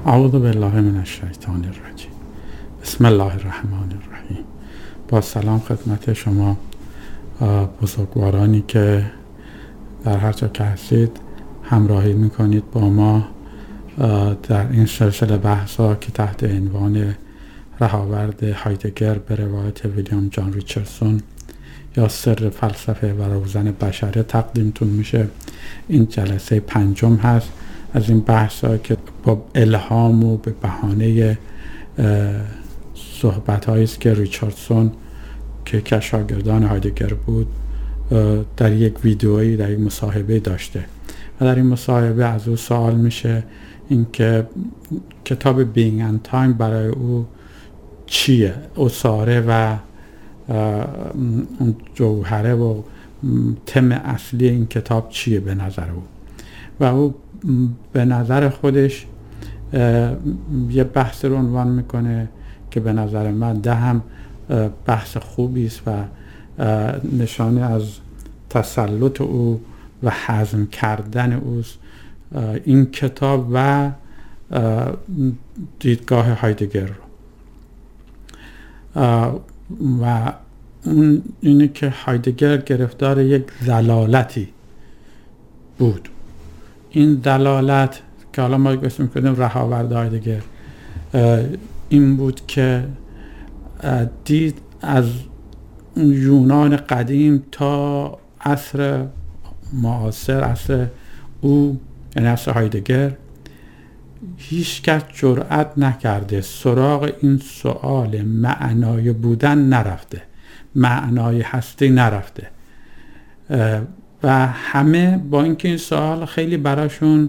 اعوذ بالله من الشیطان الرجیم. بسم الله الرحمن الرحیم. با سلام خدمت شما بزرگوارانی که در هر جا که هستید همراهی میکنید با ما در این سلسله بحثا که تحت عنوان رهاورد هایدگر به روایت ویلیام جان ریچاردسون یا سر فلسفه و روزن بشره تقدیمتون میشه. این جلسه 5 هست از این بحثا که با الهام و به بهانه صحبت‌هایی است که ریچاردسون که شاگردان هایدگر بود در یک ویدئویی در یک مصاحبه داشته و در این مصاحبه از او سوال میشه اینکه کتاب بینگ اند تایم برای او چیه، اساره و اون جوهره و تم اصلی این کتاب چیه به نظر او. و او به نظر خودش یه بحث رو عنوان میکنه که به نظر من هم بحث خوبی است و نشانه از تسلط او و هضم کردن اوست این کتاب و دیدگاه هایدگر رو. و اون اینه که هایدگر گرفتار یک ضلالتی بود. این ضلالت که حالا ما اسم می‌کنیم رهاورد هایدگر این بود که دید از یونان قدیم تا عصر معاصر، عصر او یعنی عصر هایدگر، هیچ کس جرأت نکرده سراغ این سؤال معنای بودن نرفته، معنای هستی نرفته و همه با اینکه این سوال خیلی براشون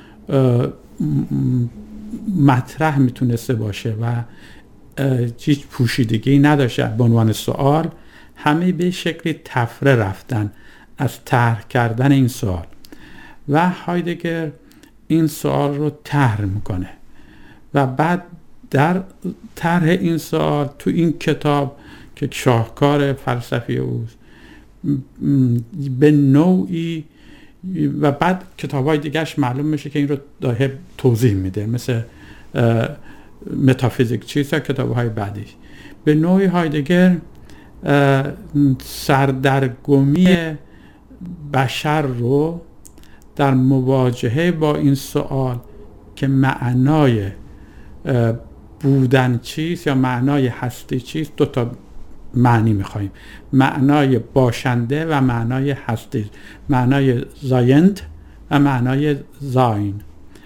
مطرح میتونسته باشه و هیچ پوشیدگی نداشته به عنوان سوال، همه به شکلی تفره رفتن از طرح کردن این سوال و هایدگر این سوال رو طرح میکنه و بعد در طرح این سوال تو این کتاب که شاهکار فلسفی اوست به نوعی و بعد کتاب‌های دیگهش معلوم میشه که این رو داره توضیح میده، مثل متافیزیک چیست، کتاب‌های بعدیش به نوعی هایدگر سردرگمی بشر رو در مواجهه با این سوال که معنای بودن چیست یا معنای هستی چیست، 2 تا معنی میخواییم، معنای باشنده و معنای هستی، معنای زایند و معنای زاین.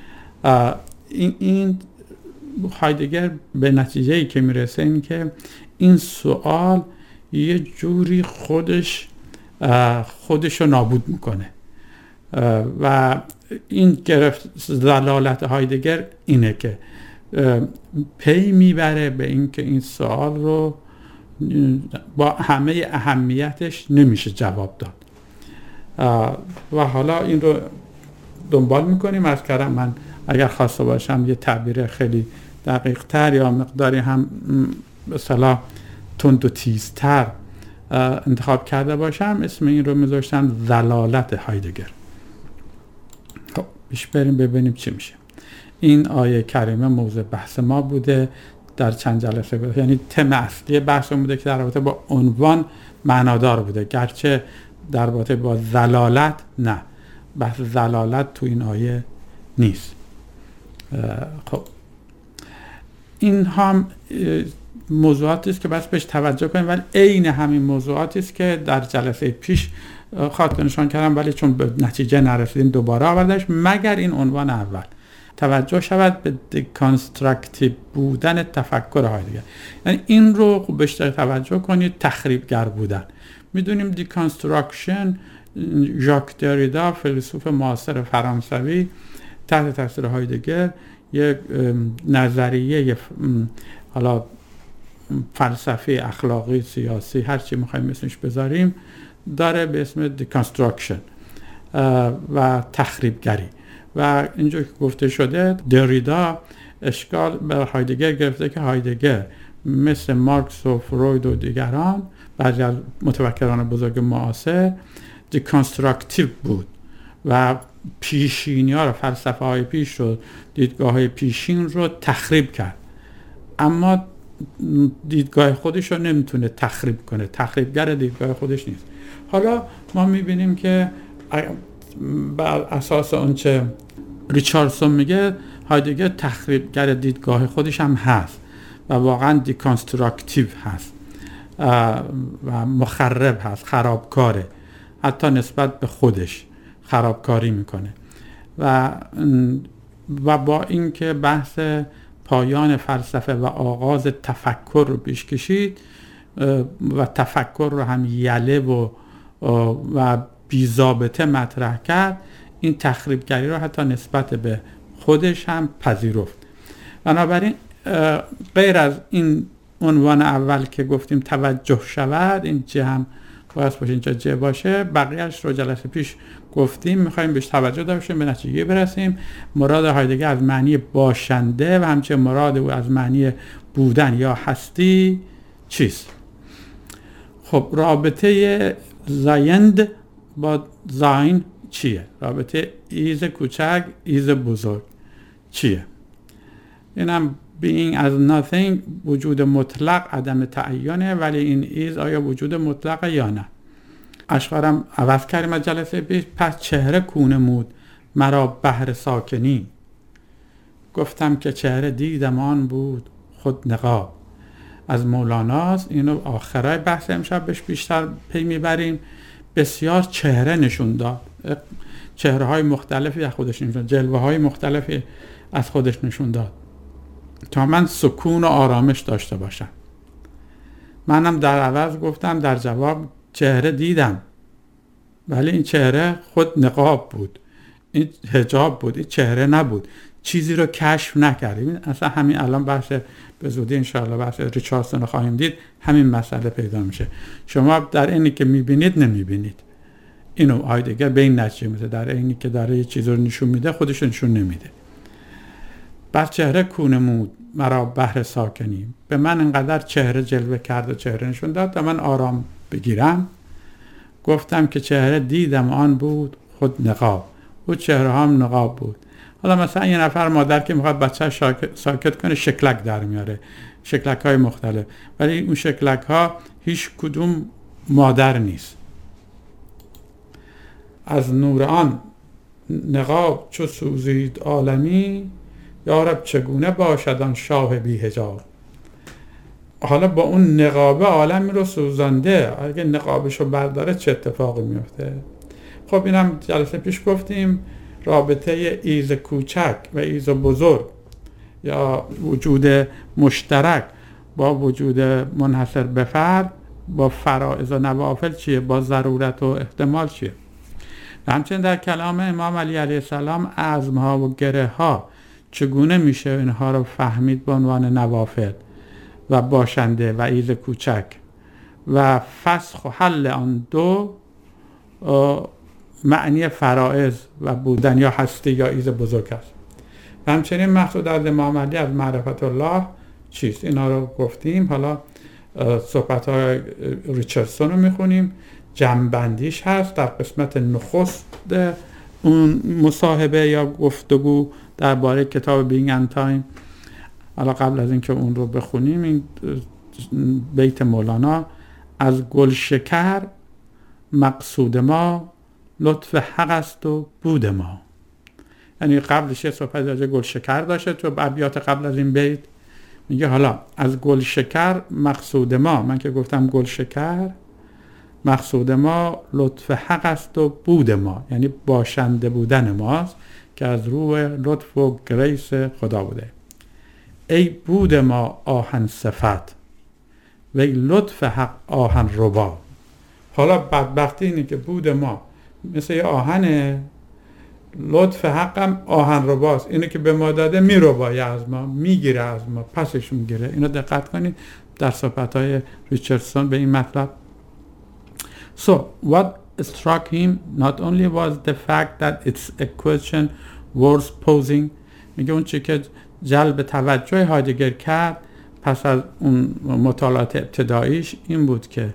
این هایدگر به نتیجه‌ای که میرسه این که این سوال یه جوری خودش رو نابود میکنه و این ضلالت هایدگر اینه که پی میبره به این که این سوال رو با همه اهمیتش نمیشه جواب داد و حالا این رو دنبال میکنیم. از کردم من اگر خواسته باشم یه تعبیر خیلی دقیق تر یا مقداری هم به اصطلاح تند و تیزتر انتخاب کرده باشم، اسم این رو میذاشتم ضلالت هایدگر. خب پیش بریم ببینیم چی میشه. این آیه کریمه موضوع بحث ما بوده در چند جلسه گذشته، یعنی تم اصلی بحث بوده که در رابطه با عنوان معنادار بوده، گرچه در رابطه با ضلالت نه، بحث ضلالت تو این آیه نیست. خب این هم موضوعاتی است که بس بهش توجه کنیم، ولی عین همین موضوعاتی است که در جلسه پیش خاطر نشان کردم ولی چون به نتیجه نرسیدیم دوباره آوردمش، مگر این عنوان اول توجه شود به دیکانستراکتیو بودن تفکر هایدگر. یعنی این رو بهش توجه کنید، تخریبگر بودن. میدونیم دیکانستراکشن، ژاک دریدا فیلسوف معاصر فرانسوی تحت تاثیر هایدگر یک نظریه حالا فلسفی، اخلاقی، سیاسی، هر چی میخوایم اسمش بذاریم داره به اسم دیکانستراکشن و تخریبگری. و اینجا که گفته شده دریدا اشکال به هایدگر گرفته که هایدگر مثل مارکس و فروید و دیگران بعضی از متفکران بزرگ معاصر دیکانستراکتیو بود و پیشینی ها رو، فلسفه های پیش رو، دیدگاه های پیشین رو تخریب کرد، اما دیدگاه خودش رو نمیتونه تخریب کنه، تخریبگر دیدگاه خودش نیست. حالا ما میبینیم که بر اساس اونچه ریچاردسون میگه، هایدگر تخریبگر دیدگاه خودش هم هست و واقعا دیکانستراکتیو هست و مخرب هست، خرابکاره، حتی نسبت به خودش خرابکاری میکنه و با اینکه بحث پایان فلسفه و آغاز تفکر رو پیش کشید و تفکر رو هم یله و بی‌ضابطه مطرح کرد، این تخریبگری رو حتی نسبت به خودش هم پذیرفت. بنابراین غیر از این عنوان اول که گفتیم توجه شود، این چه هم باید باشه، اینجا جه باشه، بقیهش رو جلسه پیش گفتیم، میخوایم بهش توجه داشتیم، به نتیجه برسیم. مراد هایدگر از معنی باشنده و همچنین مراد او از معنی بودن یا هستی چیست؟ خب رابطه زایند با زاین چیه؟ رابطه ایز کوچک ایز بزرگ چیه؟ اینم being as nothing وجود مطلق عدم تعینه، ولی این ایز آیا وجود مطلق یا نه؟ اشعارم عوض کردیم از جلسه پیش. پس چهره کونمود مرا بهر ساکنی، گفتم که چهره دیدم آن بود خود نقاب. از مولاناست. اینو آخرای بحث امشب بهش بیشتر پی میبریم. بسیار چهره نشون داد، چهره های مختلفی از خودش نشون داد، جلوه های مختلفی از خودش نشون داد تا من سکون و آرامش داشته باشم. منم در عوض گفتم در جواب چهره دیدم، ولی این چهره خود نقاب بود، این حجاب بود، این چهره نبود، چیزی رو کشف نکردیم. اصلا همین الان بحث به زودی انشاءالله بحث ریچاردسون رو خواهیم دید، همین مسئله پیدا میشه. شما در اینی که میبینید نمیبینید. اینو هایدگر به این نتیجه میده، در اینی که داره یه چیز رو نشون میده خودش نشون نمیده. بر چهره کونمود مرا بهر ساکنی، به من انقدر چهره جلوه کرد و چهره نشون داد تا من آرام بگیرم. گفتم که چهره دیدم آن بود خود نقاب، او چهره هم نقاب بود. حالا مثلا یه نفر مادر که میخواد بچه ساکت کنه شکلک در میاره، شکلک های مختلف، ولی اون شکلک ها هیچ کدوم مادر نیست. از نور آن نقاب چو سوزید عالمی، یارب چگونه باشد آن شاه بی حجاب. حالا با اون نقابه عالمی رو سوزانده، اگه نقابشو برداره چه اتفاقی میفته؟ خب اینم جلسه پیش گفتیم. رابطه ایز کوچک و ایز بزرگ یا وجود مشترک با وجود منحصر به فرد، با فرائض و نوافل چیه؟ با ضرورت و احتمال چیه؟ همچنین در کلام امام علی علیه السلام عزمها و گره ها چگونه میشه اینها رو فهمید به عنوان نوافل و باشنده و ایز کوچک و فسخ و حل آن دو معنی فرائض و بودن یا هستی یا ایز بزرگ است. و همچنین مقصود از امام علی از معرفت الله چیست؟ اینا رو گفتیم. حالا صحبت های ریچاردسون رو میخونیم. جمع‌بندیش هست در قسمت نخست اون مصاحبه یا گفتگو درباره کتاب بینگ اند تایم. حالا قبل از اینکه اون رو بخونیم، این بیت مولانا: از گلشکر مقصود ما لطف حق است و بود ما. یعنی قبلش یه صحبت راجع گلشکر داشته، تو ابیات قبل از این بیت میگه حالا از گلشکر مقصود ما، من که گفتم گلشکر مقصود ما لطف حق است و بود ما، یعنی باشنده بودن ماست که از روح لطف و گریس خدا بوده. ای بود ما آهن صفت و ای لطف حق آهن ربا. حالا بدبختی اینه که بود ما مثل یه آهنه، لطف حقم آهن رباست، اینو که به ما داده میربایه از ما، میگیره از ما، پسش میگیره. اینو دقت کنید در صحبت‌های ریچاردسون به این مطلب. So what struck him not only was the fact that it's a question worth posing. میگه اون چی که جلب توجه هایدگر کرد پس از اون مطالعات ابتداییش این بود که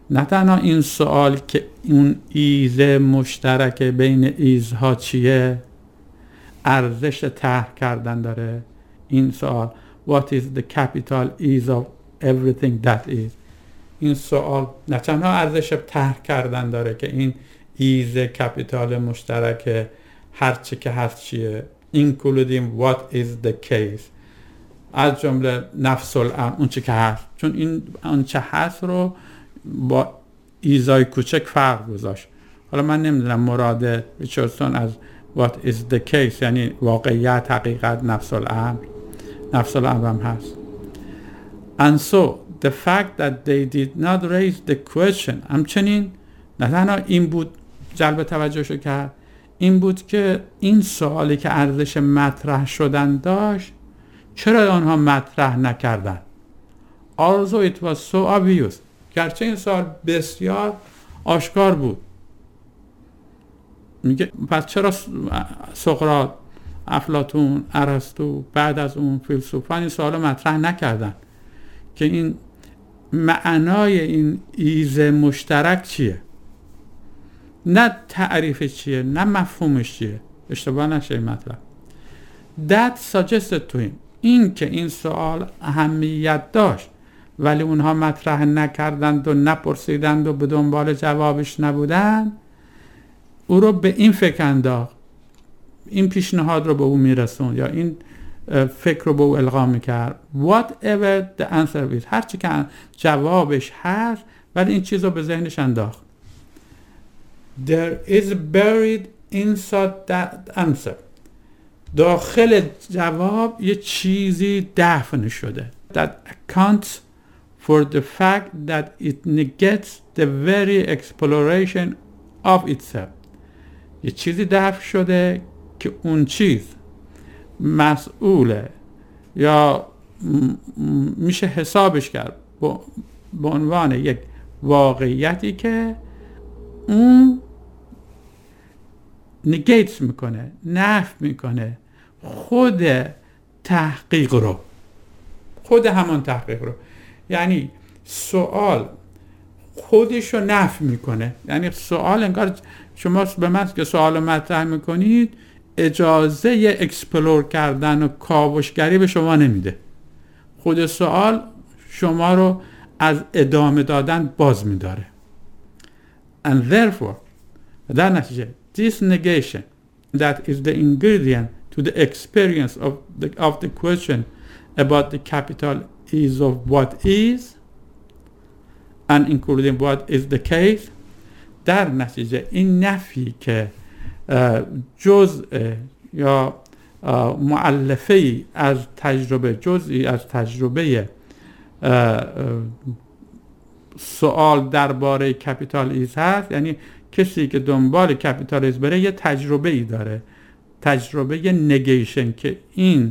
نه تنها این سوال که اون ایز مشترک بین ایزها چیه ارزش طرح کردن داره. این سوال what is the capital is of everything that is، این سوال نه تنها ارزش طرح کردن داره که این ایز کپیتال مشترک هرچی که هست چیه، including what is the case، از جمله نفس الامر اون چی که هست، چون این اون چه هست رو با ایزای کوچک فرق گذاشت. حالا من نمیدونم مراد ریچاردسون از what is the case یعنی واقعیت، حقیقت، نفس الامر هم هست. And so the fact that they did not raise the question، همچنین نه تنها این بود جلب توجهشو کرد، این بود که این سوالی که ارزش مطرح شدن داشت چرا آنها مطرح نکردن. Also it was so obvious، گرچه این سوال بسیار آشکار بود. میگه پس چرا سقراط، افلاطون، ارسطو بعد از اون فیلسوفان این سوال مطرح نکردن که این معنای این ایز مشترک چیه، نه تعریف چیه، نه مفهومش چیه. اشتباه نشه این مطلب. That suggested to him، این که این سوال اهمیت داشت ولی اونها مطرح نکردند و نپرسیدند و به دنبال جوابش نبودند، او رو به این فکر انداخت، این پیشنهاد رو به او میرسون یا این فکر رو به او القا میکرد. whatever the answer is، هرچی که جوابش هست ولی این چیز رو به ذهنش انداخت. there is buried inside that answer، داخل جواب یه چیزی دفن شده. that accounts for the fact that it negates the very exploration of itself، یه چیزی دفن شده که اون چیز مسئوله یا میشه حسابش کرد به عنوان یک واقعیتی که اون نگیت میکنه، نفی میکنه خود تحقیق رو، خود همان تحقیق رو. یعنی سوال خودش رو نفی میکنه. یعنی سوال انگار شما به من که سوال مطرح میکنید اجازه اکسپلور کردن و کاوشگری به شما نمیده. خود سوال شما رو از ادامه دادن باز میداره. And therefore، در نتیجه this negation that is the ingredient to the experience of the question about the capital is of what is and including what is the case، در نتیجه این نفی که جزء یا مؤلفه‌ای از تجربه، جزئی از تجربه سوال درباره کپیتالیسم هست، یعنی کسی که دنبال کپیتالیسم بره یه تجربه ای داره، تجربه نگیشن، که این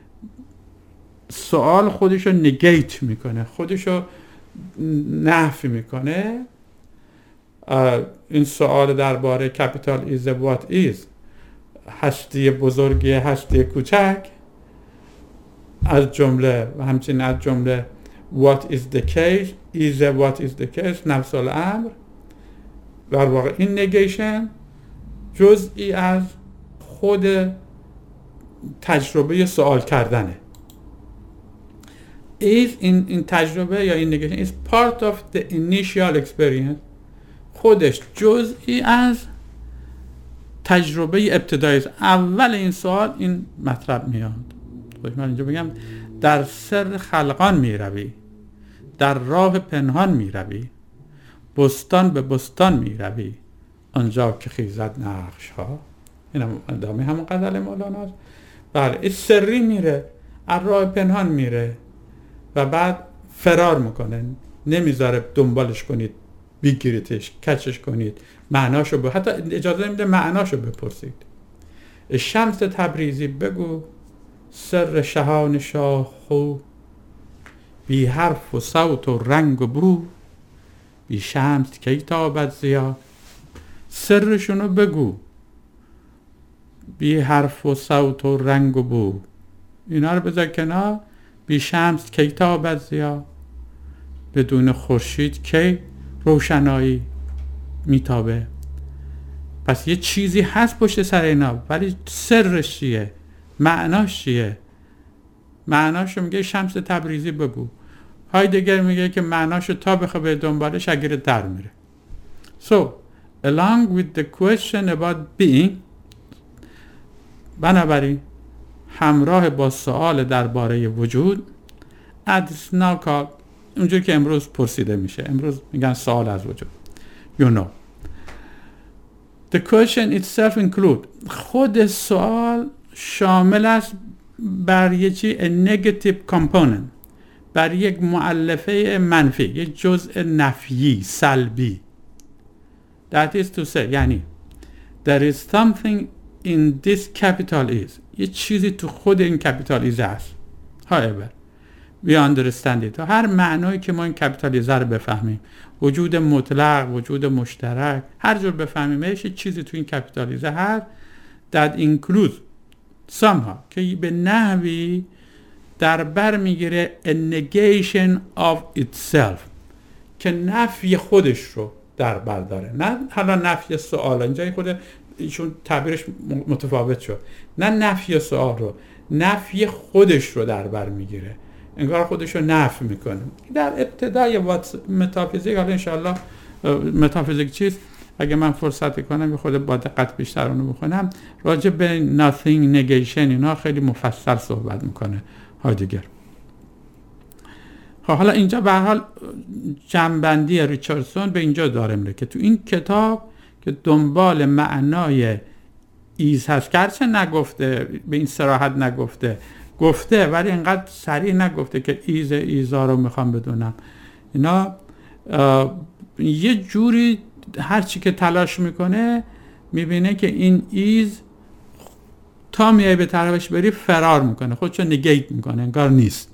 سوال خودشو نگیت میکنه، خودشو نفی میکنه. این سوال درباره کپیتال is what is، هستی بزرگی هستی کوچک، از جمله و همچنین از جمله what is the case is what is the case، نفس الامر. در واقع این نگیشن جزئی از خود تجربه سوال کردنه. این تجربه یا این نگیشن is part of the initial experience، خودش جزئی از تجربه ابتدایی. اول این سوال این مطلب میاد. من اینجا بگم در سر خلقان میروی، در راه پنهان میروی، بستان به بستان میروی، آنجا که خیزد نقش ها. این هم ادامه همون غزل مولاناست. بله، این سری میره، از راه پنهان میره و بعد فرار میکنه، نمیذاره دنبالش کنید، بگیریدش، کچش کنید، معناشو حتی اجازه نمیده معناشو بپرسید. شمس تبریزی بگو سر شهان شاخو، بی حرف و صوت و رنگ و بو، بی شمس کی تابد ضیا. سرشونو بگو، بی حرف و صوت و رنگ و بو، اینا رو بذار کنار. بی شمس کی تابد ضیا، بدون خورشید کی روشنایی میتابه. پس یه چیزی هست پشت سر اینا، ولی سرش چیه؟ معناش چیه؟ معناشو میگه شمس تبریزی بگو. هایدگر میگه که معناشو تا بخواه به دنبالش اگر در میره. So, along with the question about being، بنابراین همراه با سوال درباره وجود، it's now called، اونجور که امروز پرسیده میشه، امروز میگن سوال از وجود، you know. The question itself include، خود سوال شامل است بر یه چی a negative component، بر یک مؤلفه منفی، یک جزء نفیی، سلبی. That is to say، یعنی there is something in this capital is، یه چیزی تو خود این capital is هست. However we understand it، هر معنایی که ما این capital is رو بفهمیم، وجود مطلق، وجود مشترک، هر جور بفهمیمش، یه چیزی تو این capital is هست that includes somehow، که به نحوی در بر میگیره a negation of itself، که نفی خودش رو در بر داره. نه حالا نفی سوال، اینجا خود ایشون تعبیرش متفاوت شد، نه نفی سوال رو، نفی خودش رو در بر میگیره، انگار خودش رو نفی میکنه. در ابتدای متافیزیک، حالا انشاءالله متافیزیک چیست اگه من فرصت کنم خود با دقت بیشتر اونو بخونم، راجع به nothing negation اینا خیلی مفصل صحبت میکنه هایدگر. حالا اینجا به هر حال جمع‌بندی ریچاردسون به اینجا داره میره که تو این کتاب که دنبال معنای ایز هست، گرچه نگفته، به این صراحت نگفته، گفته ولی اینقدر صریح نگفته که ایزا رو میخوام بدونم. اینا یه جوری هر چی که تلاش میکنه میبینه که این ایز تا میای به طرفش بری فرار میکنه، خودشو نگیت میکنه، انگار نیست.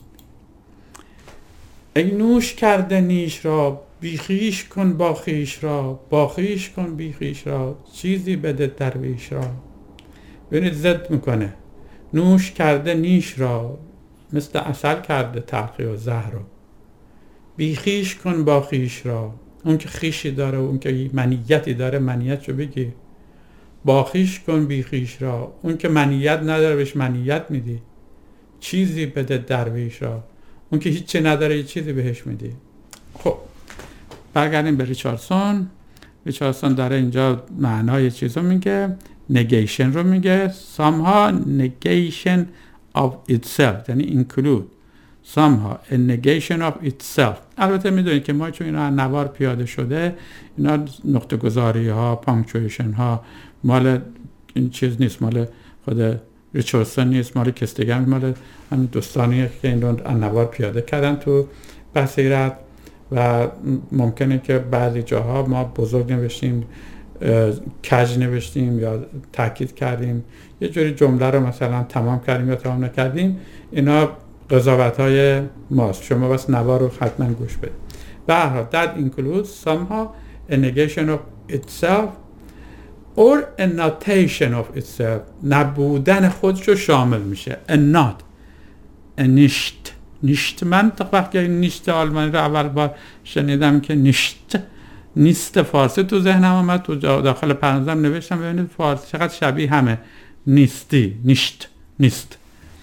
ای نوش کرده نیش را، بیخیش کن با خیش را، با خیش کن بیخیش را، چیزی بده درویش را. ببینید زد میکنه، نوش کرده نیش را، مثل عسل کرده تلخی و زهر را. بیخیش کن با خیش را، اون که خیشی داره، اون که منیتی داره منیت رو بگی. با خیش کن بیخیش را، اون که منیت نداره بهش منیت میدی. چیزی بده درویش را، اون که هیچی نداره یه چیزی بهش میدی. خب برگردیم به ریچاردسون. ریچاردسون داره اینجا معنای چیز رو میگه، negation رو میگه، somehow negation of itself، یعنی include somehow a negation of itself. البته میدونید که ما چون اینا نوار پیاده شده، اینا نقطه گذاری ها، پانکچویشن ها مال این چیز نیست، مال خود ریچاردسون نیست، مال کستگر، مال همین دوستانی که این رو نوار پیاده کردن تو بصیرت. و ممکنه که بعضی جاها ما بزرگ نوشتیم، کج نوشتیم یا تاکید کردیم، یه جوری جمله رو مثلا تمام کردیم یا تمام نکردیم، اینا قضاوت‌های ماست، شما بس نوار رو حتما گوش بدید. به هر حال that includes somehow a negation of itself or a notation of itself، نبودن خودش رو شامل میشه. a not، a nicht، نیشت. من وقتی نیشت آلمانی رو اول بار شنیدم که نیست فارسی تو ذهنم آمد، تو داخل پرانتزم نوشتم ببینید فارسی چقدر شبیه همه، نیستی، نیست.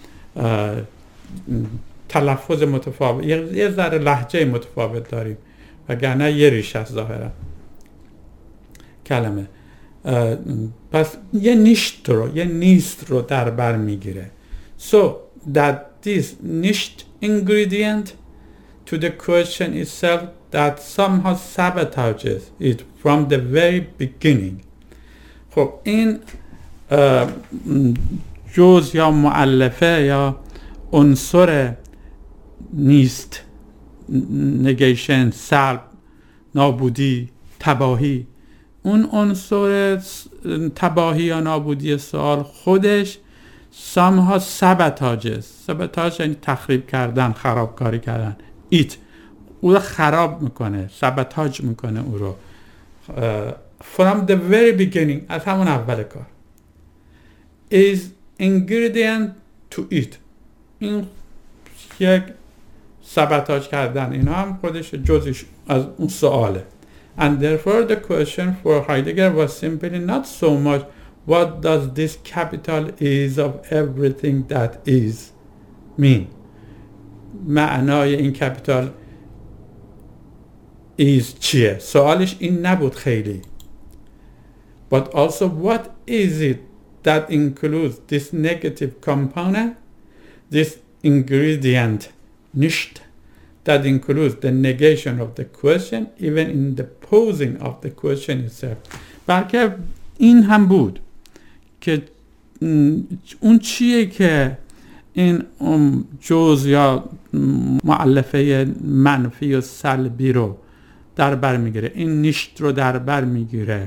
تلفظ متفاوت، یه ذره لهجه متفاوت داریم وگرنه یه ریش از ظاهرا کلمه. پس یه نیست رو در بر میگیره. So that this nicht ingredient to the question itself that somehow sabotages it from the very beginning. خب این جز یا مؤلفه یا عنصر نیست، نگیشن، سلب، نابودی، تباهی، اون عنصر تباهی یا نابودی سوال خودش somehow sabotages، sabotage یعنی تخریب کردن، خرابکاری کردن، او رو خراب میکنه، sabotage میکنه او رو from the very beginning، از همون اول کار. is ingredient to it، این یک sabotage کردن، اینا هم خودش جزش از اون سواله. And therefore the question for Heidegger was simply not so much what does this capital is of everything that is mean. معنای این capital is چیه؟ سوالش این نبود خیلی. But also what is it that includes this negative component, this ingredient nicht, that includes the negation of the question even in the posing of the question itself. بلکه این هم بود که اون چیه که این جزء یا مؤلفه منفی و سلبی رو در بر میگیره، این نیشت رو در بر میگیره،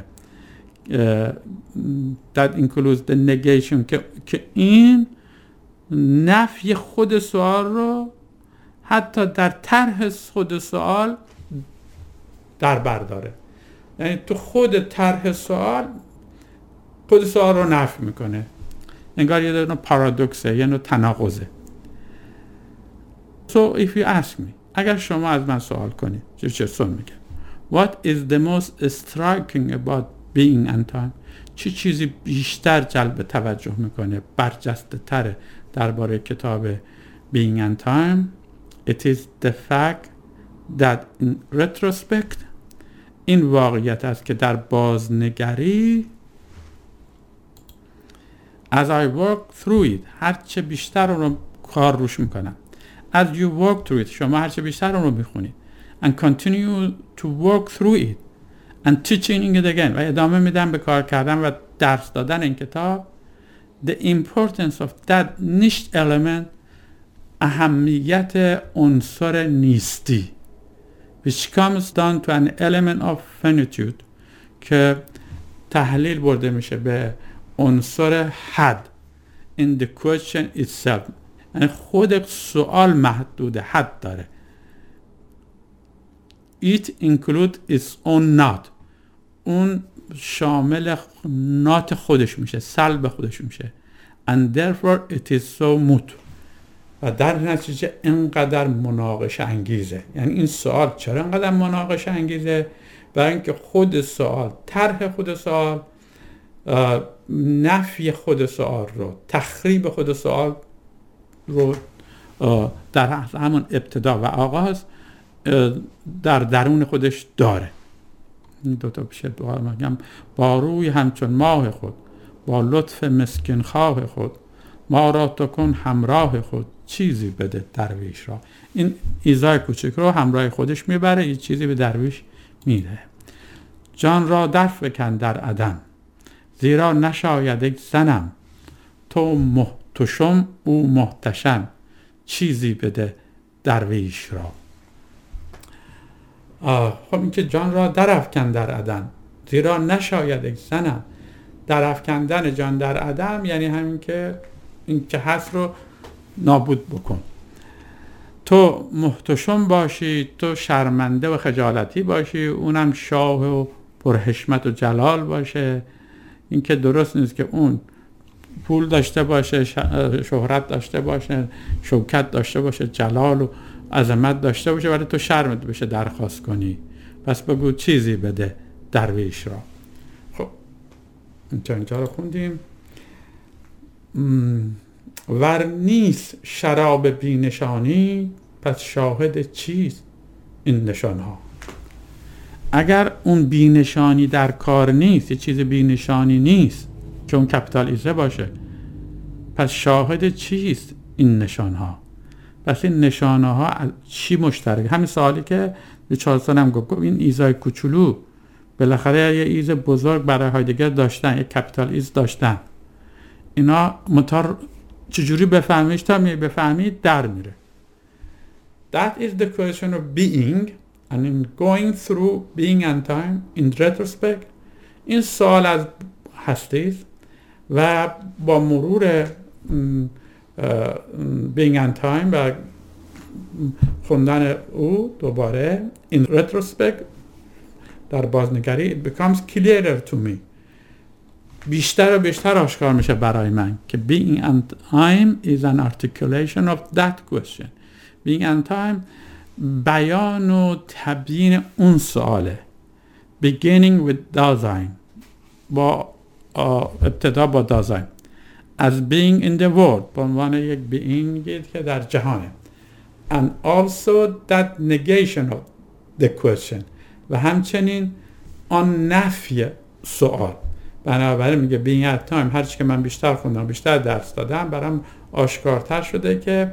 that includes the negation، که این نفی خود سوال رو حتی در طرح خود سوال در بر داره. یعنی تو خود طرح سوال خود سوال رو نفی میکنه، انگار یه نوع پارادوکسه، یه نوع تناقضه. So if you ask me، اگر شما از من سوال کنید چه میگم What is the most striking about being and time؟ چه چیزی بیشتر جلب توجه میکنه، برجسته تره درباره کتاب Being and Time؟ It is the fact that in retrospect، این واقعیت است که در بازنگری as I work through it، هرچه بیشتر اون رو کار روش میکنم. As you work through it، شما هرچه بیشتر اون رو میخونید. And continue to work through it and teaching it again، و ادامه میدم به کار کردن و درس دادن این کتاب. The importance of that niche element، اهمیت عنصر نیستی، which comes down to an element of finitude، که تحلیل برده میشه به عنصر حد in the question itself، یعنی خود سوال محدود حد داره. It includes its own not، اون شامل not خودش میشه، سلب خودش میشه. And therefore it is so moot، و در نتیجه اینقدر مناقشه انگیزه. یعنی این سوال چرا اینقدر مناقشه انگیزه؟ برای اینکه خود سوال، طرح خود سوال، نفی خود سوال رو، تخریب خود سوال رو در همون ابتدا و آغاز در درون خودش داره. این دوتا پیشه میگم با روی همچون ماه خود، با لطف مسکین خواه خود، ما را تو کن همراه خود، چیزی بده درویش را. این ایزای کوچک رو همراه خودش میبره، یه چیزی به درویش میده. جان را در فکن در عدم، زیرا نشاید یک زنم، تو محتشم او محتشم، چیزی بده درویش را. خب این که جان را در افکن در عدم، زیرا نشاید یک زنم، در افکندن جان در عدم یعنی همین که این که هست رو نابود بکن. تو محتشم باشی، تو شرمنده و خجالتی باشی، اونم شاه و پرحشمت و جلال باشه. این که درست نیست که اون پول داشته باشه، شهرت داشته باشه، شوکت داشته باشه، جلال و عظمت داشته باشه، ولی تو شرمت بشه درخواست کنی. پس بگو چیزی بده درویش را. خب اینجا رو خوندیم. ور نیست شراب بی نشانی، پس شاهد چیست این نشان ها؟ اگر اون بی نشانی در کار نیست، یه چیز بی نشانی نیست که اون کپیتال ایزه باشه، پس شاهد چیست این نشان ها؟ پس این نشانه ها چی مشترک؟ همین سوالی که چارلسون هم گفت، این ایزای کوچولو بالاخره یه ایز بزرگ برای هایدگر داشتن، یه کپیتال ایز داشتن. اینا مطار چجوری بفهمیش؟ تا بفهمید در میره. That is the question of being، and in going through being and time in retrospect، این سوال از هستی است و با مرور being and time و خوندن او دوباره in retrospect در بازنگری it becomes clearer to me، بیشتر و بیشتر آشکار میشه برای من که being and time is an articulation of that question. being and time بیان و تبیین اون سواله. beginning with Dasein با ابتدا با دازاین as being in the world به عنوان یک being که در جهانه and also that negation of the question و همچنین آن نفی سوال. بنابراین میگه being at time هرچی که من بیشتر خوندم بیشتر درس دادم برام آشکارتر شده که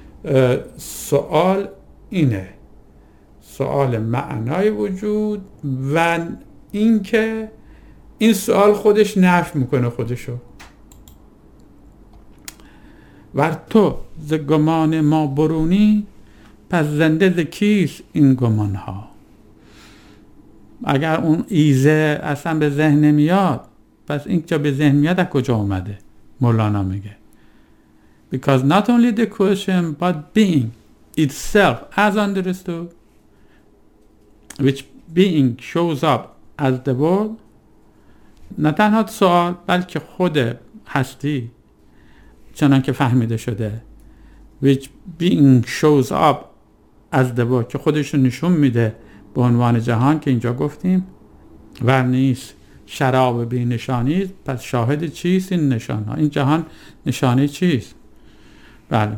سوال اینه، سوال معنای وجود و این که این سوال خودش نفی میکنه خودشو. ور تو ز گمان ما برونی پس زنده ز کیست این گمان ها. اگر اون ایزه اصلا به ذهن نمیاد پس این که به ذهن میاد از کجا اومده؟ مولانا میگه because not only the question but being itself as understood which being shows up as the world. نه تنها سوال بلکه خود هستی چنان که فهمیده شده which being shows up as the world که خودشو نشون میده به عنوان جهان که اینجا گفتیم ور نیست شراب بی نشانی پس شاهد چیست این نشان ها؟ این جهان نشانه چیست؟ بله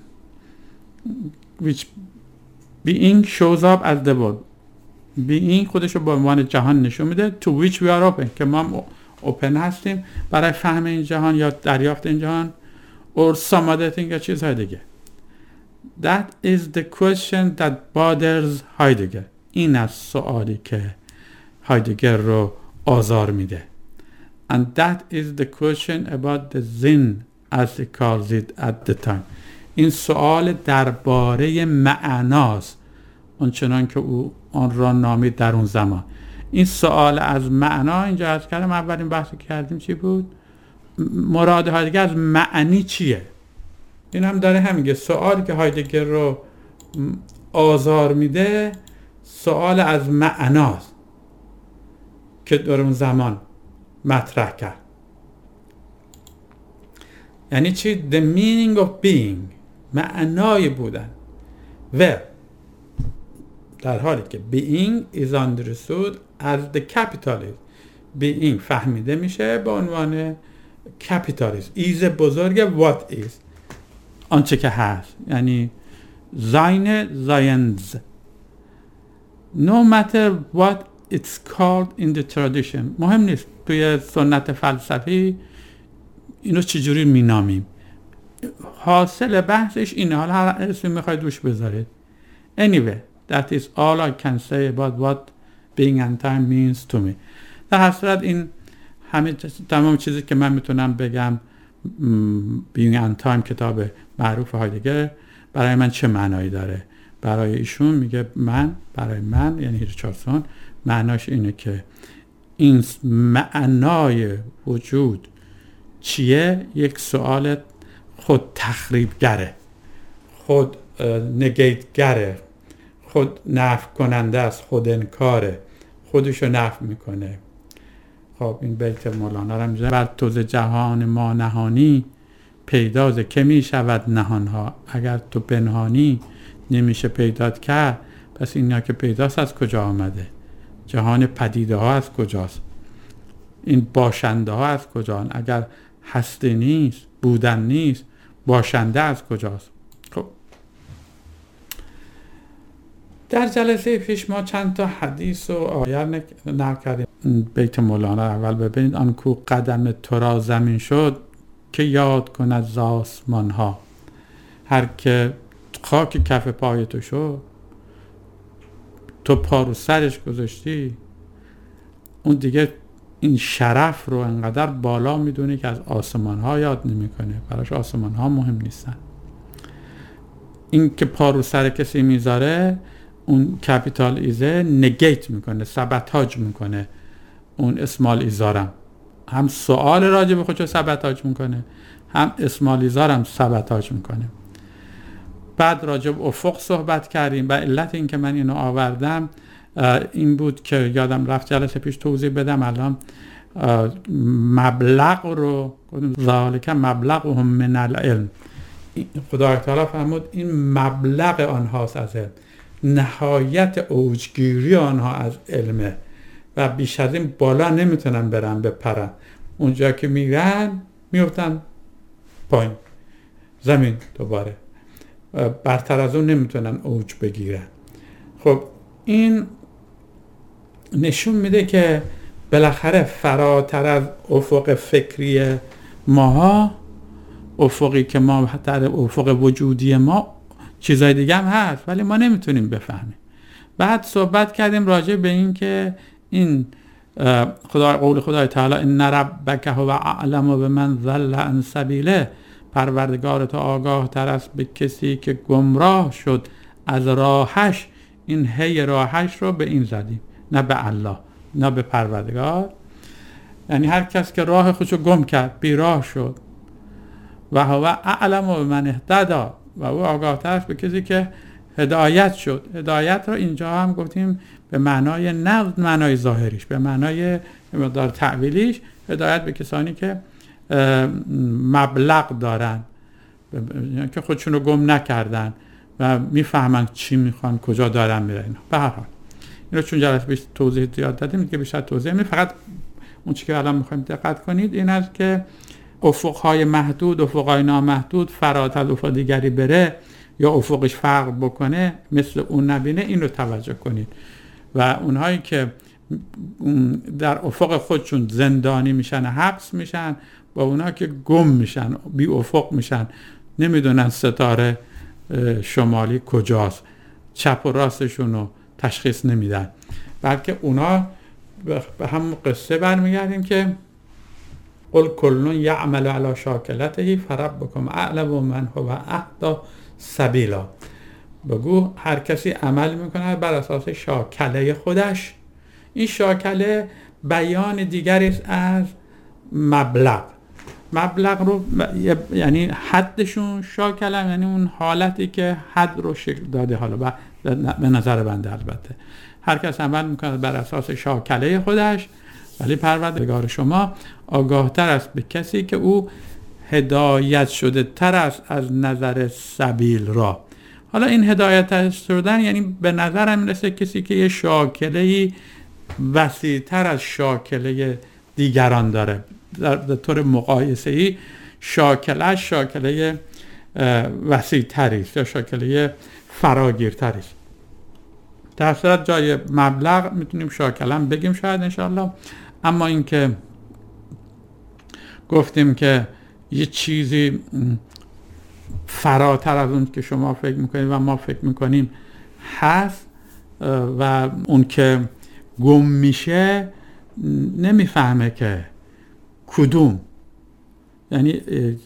which being shows up as the world being خودشو به عنوان جهان نشون میده to which we are open که ما open هستیم برای فهم این جهان یا دریافت این جهان or some other thing یا چیزهای دیگه. That is the question that bothers Heidegger. این از سوالی که هایدگر رو آزار میده. And that is the question about the Sinn as he calls it at the time. این سوال درباره معناست آنچنان که او آن را نامید در اون زمان. این سوال از معنا اینجا عرض کردم اولین بحثی کردیم چی بود؟ مراد هایدگر از معنی چیه؟ این هم داره همینگه سوالی که هایدگر رو آزار میده سوال از معناست که در اون زمان مطرح کرد. یعنی چی؟ The meaning of being معنای بودن و در حالی که being is understood as the capital is being فهمیده میشه به عنوان capital is is بزرگ what is آنچه که هست یعنی Seins no matter what it's called in the tradition مهم نیست توی سنت فلسفی اینو چجوری مینامیم حاصل بحثش اینه حالا هر اسمی میخواید روش بذارید anyway that is all I can say about what being and time means to me. در هر صورت این همه تمام چیزی که من میتونم بگم being and time کتاب معروف هایدگر برای من چه معنایی داره. برای ایشون میگه برای من یعنی ریچاردسون معناش اینه که این معنای وجود چیه؟ یک سوال خود تخریبگره، خود نگیتگره، خود نفی کننده است، خود انکاره، خودشو نفی میکنه. خب این بیت مولانا رو میگه بر تو ز جهان ما نهانی پیداز که میشود نهانها. اگر تو پنهانی نمیشه پیدات کرد پس اینا که پیداست از کجا آمده؟ جهان پدیده ها از کجاست؟ این باشنده ها از کجان؟ اگر هستی نیست بودن نیست باشنده از کجاست؟ خب در جلسه پیش ما چند تا حدیث و آیه نقل کردیم. بیت مولانا اول ببینید آن کو قدم تو را زمین شد که یاد کند ز آسمان ها. هر که خاک کف پای تو شد تو پا رو سرش گذاشتی اون دیگه این شرف رو انقدر بالا میدونه که از آسمان ها یاد نمیکنه، براش آسمان ها مهم نیستن. این که پا رو سر کسی میذاره اون کپیتال ایزه نگیت میکنه، سبتاج میکنه اون اسمال ایزارم. هم سوال راجع به خودشو سبتاج میکنه هم اسمال ایزارم سبتاج میکنه. بعد راجع به افق صحبت کردیم و علت این که من اینو آوردم این بود که یادم رفت جلسه پیش توضیح بدم. الان مبلغ رو ذالک مبلغهم من العلم خدای تعالی فرمود این مبلغ آنهاست از علم، نهایت اوجگیری آنها از علمه و بیش از این بالا نمیتونن برن بپرن. اونجا که میرن میفتن پایین زمین، دوباره برتر از اون نمیتونن اوج بگیرن. خب این نشون میده که بالاخره فراتر از افق فکری ماها، افقی که ما در افق وجودی ما چیزای دیگه هم هست ولی ما نمیتونیم بفهمیم. بعد صحبت کردیم راجع به این که این قول خدای تعالی ان ربک هو اعلم بمن ضل عن سبیله، پروردگار تو آگاه تر است به کسی که گمراه شد از راهش. این هی راهش رو به این زدیم، نه به الله، نه به پروردگار. یعنی هر کس که راه خودشو گم کرد، بیراه شد، و هو اعلم بمن اهتدی، و او آگاه تر است به کسی که هدایت شد. هدایت رو اینجا هم گفتیم به معنای نه معنای ظاهریش، به معنای مقدار تعویلیش، هدایت به کسانی که مبلغ دارن، که خودشونو گم نکردن و میفهمن چی میخوان، کجا دارن میرن. به هر حال این رو چون جلسه بیشتر توضیح زیاد دادیم که بیشتر توضیح نمیدیم. فقط اون چیزی که الان میخوایم دقت کنید این است که افقهای محدود، افقهای نامحدود فراتر از افق دیگری بره یا افقش فرق بکنه، مثل اون نبینه، این رو توجه کنید. و اونهایی که در افق خودشون زندانی میشن، حبس میشن، با اونها که گم میشن، بی افق میشن، نمیدونن ستاره شمالی کجاست، چپ و راستشون رو تشخیص نمیدن، بلکه اونا به هم قصه برمیگردیم که قل کل یعمل علی شاکلته فربکم اعلم من هو اهدی سبیلا. بگو هر کسی عمل میکنه بر اساس شاکله خودش. این شاکله بیان دیگری است از مبلغ. مبلغ رو یعنی حدشون، شاکله یعنی اون حالتی که حد رو شکل داده. حالا به نظر بنده البته هر کس عمل میکنه بر اساس شاکله خودش، ولی پروردگار شما آگاه تر است به کسی که او هدایت شده تر است از نظر سبیل را. حالا این هدایت شدن یعنی به نظرم میرسه کسی که یه شاکله وسیع تر از شاکله دیگران داره، در طور مقایسه‌ای شاکله وسیع تری است یا شاکله فراگیرتری است. در صورت جای مبلغ میتونیم شاکلم بگیم شاید انشاءالله. اما این که گفتیم که یه چیزی فراتر از اون که شما فکر میکنید و ما فکر میکنیم هست، و اون که گم میشه نمیفهمه که کدوم، یعنی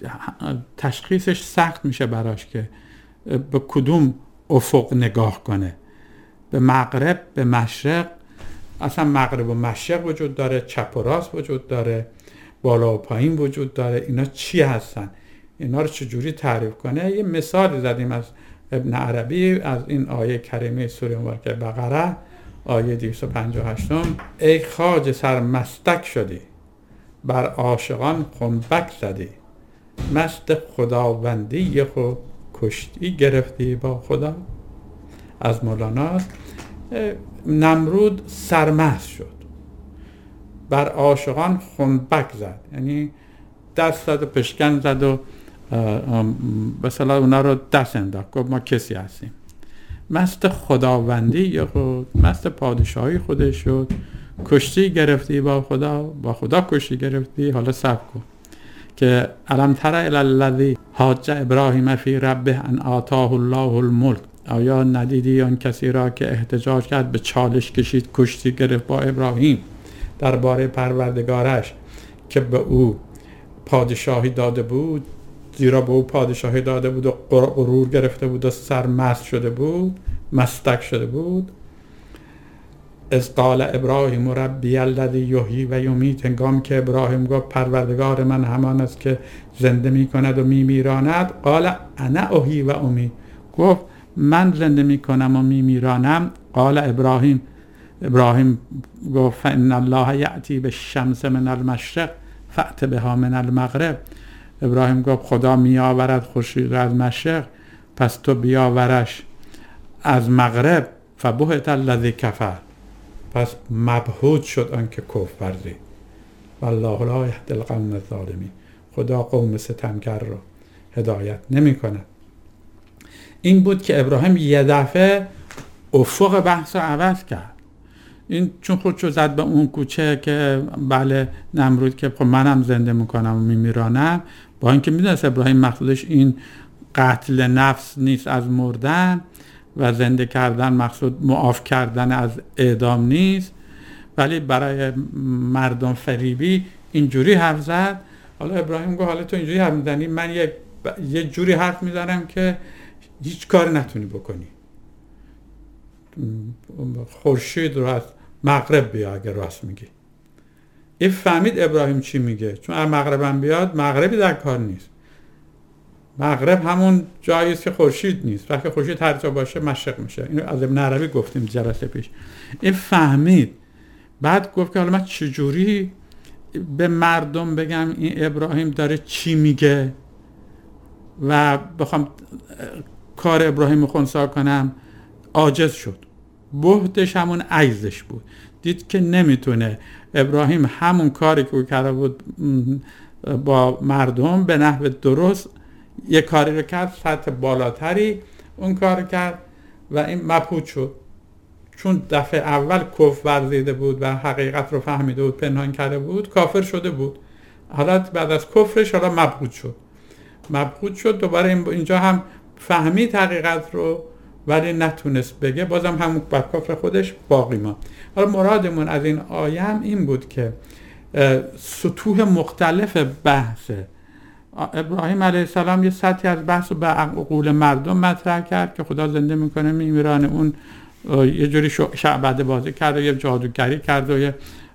تشخیصش سخت میشه براش که به کدوم افق نگاه کنه، به مغرب، به مشرق. اصلا مغرب و مشرق وجود داره، چپ و راست وجود داره، بالا و پایین وجود داره. اینا چی هستن؟ اینا رو چجوری تعریف کنه؟ یه مثال زدیم از ابن عربی از این آیه کریمه سوره مبارکه بقره، آیه 258: ای خواجه سرمستک شدی، بر عاشقان خنبک زدی، مست خداوندی خود کشتی گرفتی با خدا. از مولاناست. نمرود سرمست شد، بر عاشقان خنبک زد، یعنی دست زد و پشکن زد و مثلا اونا رو دست انداخت، گفت ما کسی هستیم. مست خداوندی یا خود، مست پادشاهی خودش شد، کشتی گرفتی با خدا کشتی گرفتی. حالا صبر کن که الم تر الی الذی حاج ابراهیم فی ربه ان آتاه الله الملک. آیا ندیدی آن کسی را که احتجاج کرد، به چالش کشید، کشتی گرفت با ابراهیم درباره پروردگارش که به او پادشاهی داده بود، زیرا به او پادشاهی داده بود و غرور گرفته بود و سرمست شده بود، مستک شده بود. از قال ابراهیم ربی الذی یحیی و یمیت، هنگام که ابراهیم گفت پروردگار من همان است که زنده می کند و می میراند. قال انا احیی و امیت، گفت من زنده می کنم و می میرانم. قال ابراهیم گفت فان الله یأتی بالشمس من المشرق فأت بها من المغرب. ابراهیم گفت خدا می آورد خورشید را از مشرق، پس تو بیاورش از مغرب. فبهت الذی کفر، پس مبهوت شد آنکه کفر ورزید. والله لا یهدی القوم الظالمین. خدا قوم ستمگر رو هدایت نمی کند. این بود که ابراهیم یه دفعه افق بحث رو عوض کرد. این چون خودشو زد به اون کوچه که بله نمرود که خب منم زنده میکنم و میمیرانم، با اینکه میدونست ابراهیم مقصودش این قتل نفس نیست از مردن و زنده کردن مقصود معاف کردن از اعدام نیست، ولی برای مردم فریبی اینجوری حرف زد. حالا ابراهیم گفت حالا تو اینجوری حرف میزنی، من یه جوری حرف میزنم که هیچ کار نتونی بکنی. خورشید رو از مغرب بیا اگه راست میگی. این فهمید ابراهیم چی میگه، چون از مغرب هم بیاد مغربی در کار نیست. مغرب همون جایی است که خورشید نیست. وقتی خورشید هر جا باشه مشرق میشه. اینو از ابن عربی گفتیم جلسه پیش. این فهمید. بعد گفت که حالا من چجوری به مردم بگم این ابراهیم داره چی میگه و بخوام کار ابراهیم رو خنثی کنم. عاجز شد. بهتش همون عجزش بود. دید که نمیتونه ابراهیم همون کاری که کرده بود با مردم به نحو درست یک کاری رو کرد، سطح بالاتری اون کار کرد و این مبهوت شد. چون دفعه اول کفر ورزیده بود و حقیقت رو فهمیده بود، پنهان کرده بود، کافر شده بود. حالا بعد از کفرش حالا مبهوت شد دوباره اینجا هم فهمید حقیقت رو ولی نتونست بگه، بازم همون بر کفر خودش باقی ماند. حالا مرادمون از این آیه هم این بود که سطوح مختلف بحث ابراهیم علیه السلام یه سطحی از بحث رو به عقول مردم مطرح کرد که خدا زنده میکنه میمیرانه، اون یه جوری شعبده بازی کرد و یه جادوگری کرد و یه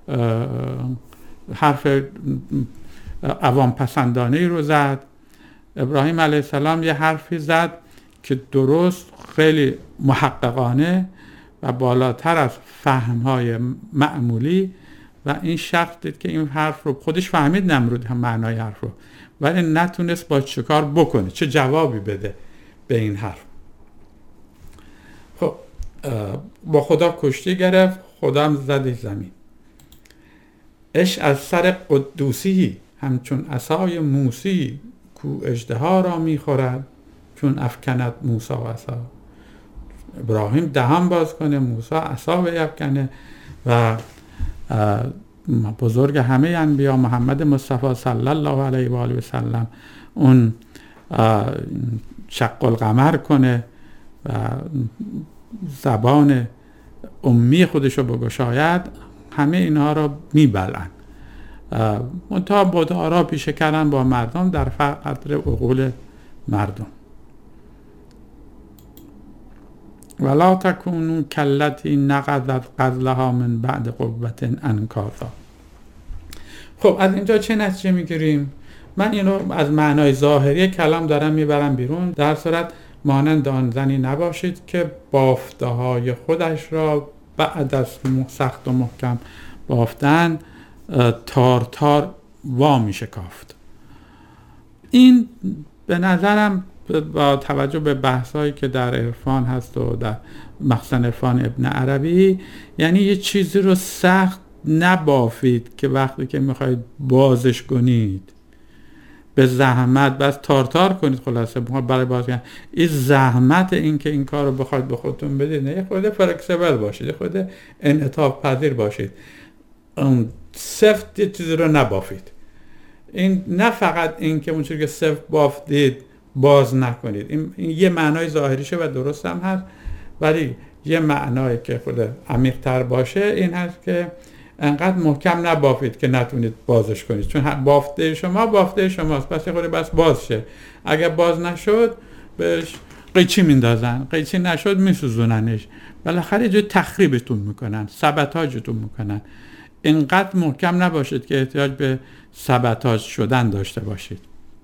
حرف عوام پسندانه رو زد. ابراهیم علیه السلام یه حرفی زد که درست خیلی محققانه و بالاتر از فهمهای معمولی، و این شخص دید که این حرف رو خودش فهمید، نمرود هم معنای حرف رو، ولی نتونست با چه کار بکنه، چه جوابی بده به این حرف. خب با خدا کشتی گرفت، خدا هم زدش زمین. اش از سر قدوسی همچون عصای موسی، کو اژدها را میخورد چون افکند موسی عصا. ابراهیم دهان باز کنه، موسی عصا بیفکنه و بزرگ همه انبیا محمد مصطفی صلی الله علیه و آله و سلم اون شق القمر کنه و زبان امی خودشو بگشاید. همه اینها رو میبلن، منتها بدارا پیشه کردن با مردم در قدر عقول مردم. ولا تکونوا کاللتی نقضت غزلها من بعد قوة انکاثا. خب از اینجا چه نتیجه میگیریم؟ من اینو از معنای ظاهری کلام دارم میبرم بیرون. در صورت مانند آن زنی نباشید که بافته های خودش را بعد از سخت و محکم بافتن تار تار وامی شکافت. این به نظرم با توجه به بحثایی که در عرفان هست و در مخزن عرفان ابن عربی، یعنی یه چیزی رو سخت نبافید که وقتی که میخواید بازش کنید به زحمت بس تارتار کنید. خلاصه برای باز کردن این زحمت این که این کار رو بخواید به خودتون بدید، نه، خود فلکسیبل باشید، خود انعطاف پذیر باشید. اون سفت چیزی رو نبافید. این نه فقط این که اونچوری که سفت بافتید باز نکنید، این یه معنای ظاهریشه و درست هم هست، ولی یه معنایی که خود عمیق تر باشه این هست که انقدر محکم نبافید که نتونید بازش کنید، چون بافته شماست، پس خود بس باز شه. اگر باز نشد بهش قیچی میندازن، قیچی نشد میسوزوننش، بالاخره یه جای تخریبتون میکنن، سبتاجتون میکنن. اینقدر محکم نباشید که احتیاج به سبتاج شدن داشته باشید.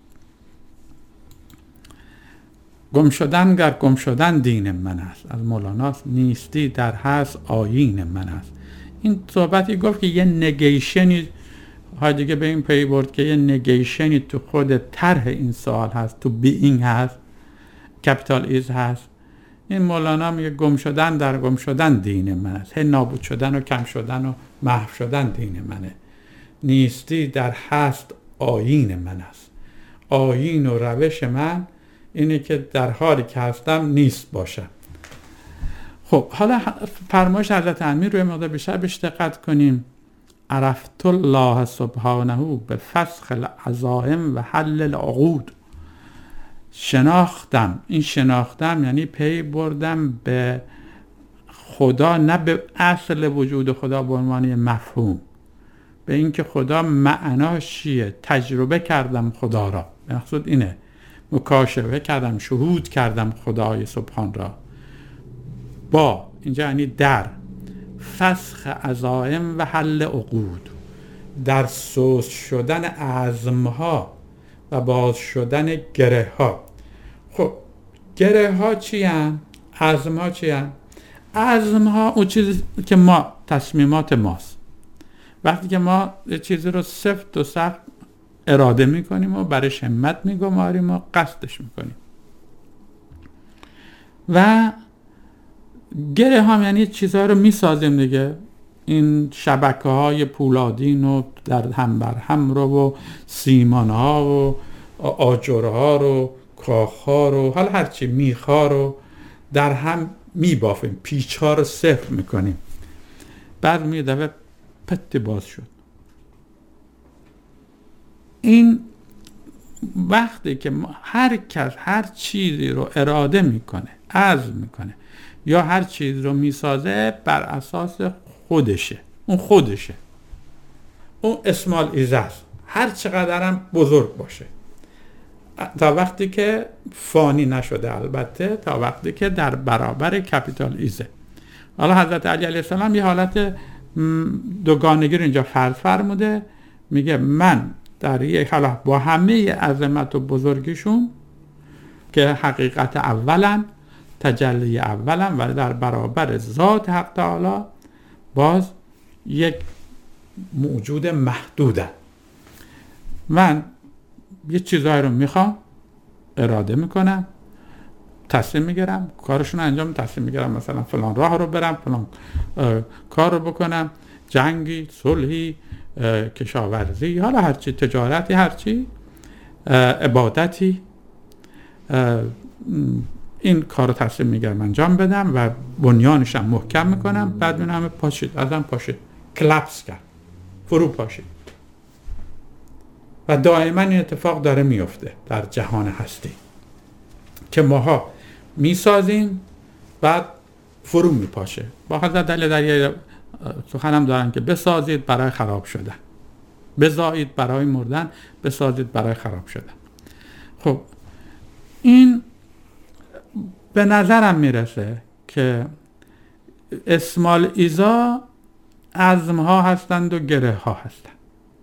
گم شدن گر گم شدن دین من است، از مولاناست، نیستی در هست آیین من است. این صحبتی گفت که یه نگیشنی های دیگه به این پی برد که یه نگیشنی تو خود طرح این سوال هست، تو بیینگ هست، کپیتال ایز هست. این مولانا میگه گم شدن در گم شدن دین من است، نابود شدن و کم شدن و محو شدن دین منه. نیستی در هست آیین من است. آیین و روش من اینه که در حالی که هستم نیست باشم. خب حالا فرمایش حضرت امیر روی مقدار بیشتر بهش دقت کنیم. عرفت الله سبحانه به فسخ العزائم و حل العقود. شناختم، این شناختم یعنی پی بردم به خدا، نه به اصل وجود خدا به عنوان مفهوم، به اینکه خدا معناش چیه. تجربه کردم خدا را، مقصود اینه، مکاشفه کردم، شهود کردم خدای سبحان را. با اینجا یعنی در فسخ عزائم و حل عقود، در سوس شدن عزمها و باز شدن گره ها. خب گره ها چی هن؟ عزم ها چی هن؟ عزم ها اون چیزی که ما تصمیمات ماست. وقتی که ما یه چیزی رو سفت و سخت اراده میکنیم و برش همت میگماریم و قصدش میکنیم. و گره هم یعنی چیزها رو میسازیم دیگه. این شبکه های پولادین و در هم بر هم رو و سیمان ها و آجر ها رو، کاخ ها رو، حالا هرچی میخ ها رو در هم میبافیم، پیچ ها رو صفر میکنیم. بعد می دفعه پتی باز شد. این وقتی که هر کس هر چیزی رو اراده میکنه، عزم میکنه یا هر چیز رو میسازه بر اساس خودشه، اون خودشه، اون اسمال ایزه است، هر چقدرم بزرگ باشه، تا وقتی که فانی نشده، البته تا وقتی که در برابر کپیتال ایزه. حالا حضرت علی علیه السلام یه حالت دوگانگی رو اینجا فرض فرموده، میگه من در یک حالت با همه عظمت و بزرگیشون که حقیقت اولا، تجلی اولا، و در برابر ذات حق تعالی باز یک موجود محدودم. من یه چیزایی رو میخوام، اراده میکنم، تصمیم میگیرم، کارشون انجام تصمیم میگیرم، مثلا فلان راه رو برم، فلان کار رو بکنم، جنگی، صلحی، کشاورزی، حالا هرچی، تجارتی، هرچی، عبادتی، این کار رو تصمیم میگیرم انجام بدم و بنیانشم محکم میکنم. بعد این همه پاشید، ازم پاشید، کلپس کرد، فرو پاشید. و دائما این اتفاق داره میفته در جهان هستی که ماها میسازیم بعد فرو میپاشه. با حضرت علی در یه سخنم دارن که بسازید برای خراب شدن، بزایید برای مردن، بسازید برای خراب شدن. خب این به نظرم میرسه که اسمال ایزا عزم ها هستند و گره ها هستند.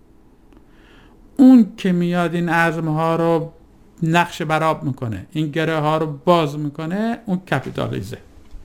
اون که میاد این عزم ها رو نقش برآب میکنه، این گره ها رو باز میکنه، اون کپیتالیزه.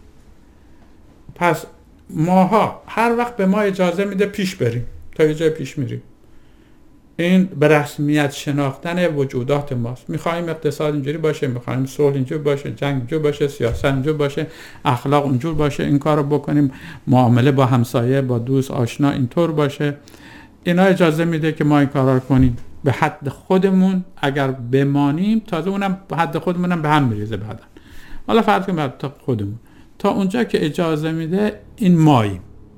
پس ماها هر وقت به ما اجازه میده پیش بریم، تا یه جای پیش میریم. این به رسمیت شناختن وجودات ماست. میخوایم اقتصاد اینجوری باشه، میخوایم صلح اینجوری باشه، جنگ اینجوری باشه، سیاست اینجوری باشه، اخلاق اینجوری باشه، این کارو بکنیم، معامله با همسایه، با دوست، آشنا اینطور باشه. اینا اجازه میده که ما این کارا رو کنیم. به حد خودمون اگر بمانیم، تازه اونم به حد خودمونم به هم میریزه بعدن. حالا فرض کنیم حد خودمون تا اونجا که اجازه میده این ماییم.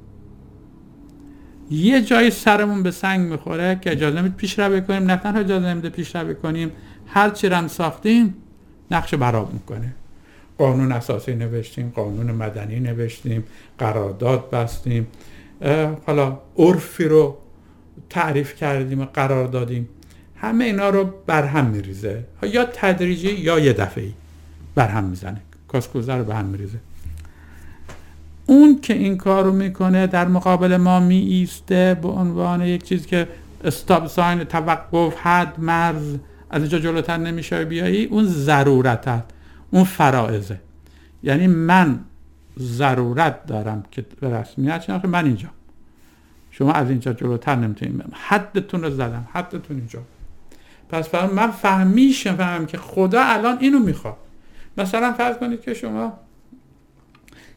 یه جایی سرمون به سنگ میخوره که اجازه نمیده پیشروی کنیم، نه تنها اجازه نمیده پیشروی کنیم، هر چی رم ساختیم نقش برآب میکنه. قانون اساسی نوشتیم، قانون مدنی نوشتیم، قرارداد بستیم، حالا عرفی رو تعریف کردیم و قرار دادیم، همه اینا رو برهم میریزه، یا تدریجی یا یه دفعه‌ای برهم میزنه، کاسکوزه رو به هم میریزه. اون که این کار رو میکنه در مقابل ما می ایسته به عنوان یک چیز که استاپ ساین، توقف، حد، مرز، از اینجا جلوتر نمیشه بیایی، اون ضرورت، اون فرائضه. یعنی من ضرورت دارم که به رسمیت شناخته من اینجا، شما از اینجا جلوتر نمیتونید، حدتون رو زدم، حدتون اینجا. پس من فهمم که خدا الان اینو میخواد. مثلا فرض کنید که شما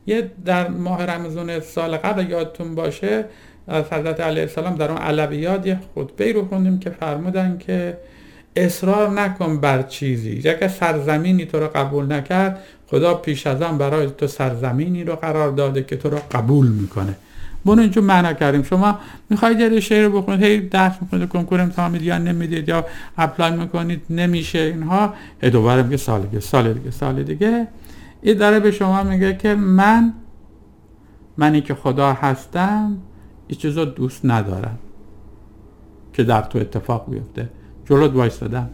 یه در ماه رمضان سال قبل یادتون باشه از حضرت علیه السلام در اون علویات یه خطبه رو خوندیم که فرمودن که اصرار نکن بر چیزی، اگه سرزمینی تو رو قبول نکرد، خدا پیش از آن برای تو سرزمینی رو قرار داده که تو رو قبول میکنه. بونو اینجور معنا کردیم. شما میخواید یه شعر بخونید، هی درس میخونید، کنکور امتحان میدید یا نمیدید یا اپلای میکنید نمیشه، اینها دوباره میگه سال دیگه این داره به شما میگه که منی که خدا هستم این چیزا دوست ندارم که در تو اتفاق بیفته. جلوت وایستادم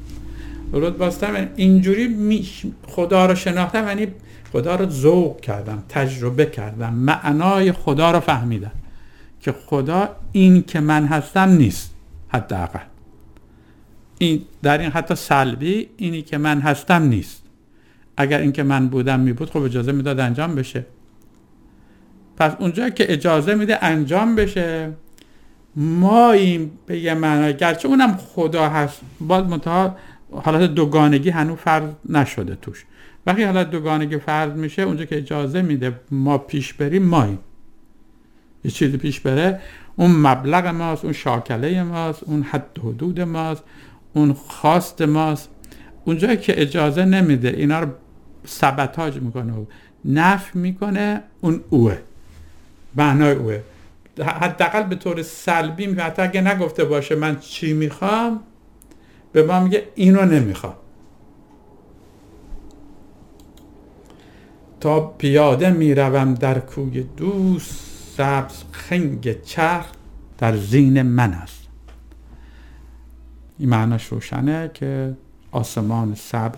اینجوری خدا رو شناختم، یعنی خدا رو ذوق کردم، تجربه کردم، معنای خدا رو فهمیدم که خدا این که من هستم نیست. حداقل این در این حتی سلبی اینی که من هستم نیست. اگر این که من بودم میبود خب اجازه میداد انجام بشه. پس اونجا که اجازه میده انجام بشه ما این به یه معنی گرچه اونم خدا هست باز منتها حالت دوگانگی هنوز فرض نشده توش. وقتی حالت دوگانگی فرض میشه اونجا که اجازه میده ما پیش بریم، ماییم یه چیزی پیش بره، اون مبلغ ماست، اون شاکله ماست، اون حد حدود ماست، اون خواست ماست. اونجا که اجازه نمیده اینا رو سبتاج میکنه و نفی میکنه، اون اوه معنای اوه. حداقل به طور سلبی میگه، حتی اگه نگفته باشه من چی میخوام، به ما میگه اینو نمیخوام. تا پیاده میروم در کوی دوست، سبز خنگ چرخ در زین من است. این معناش روشنه که آسمان سبز،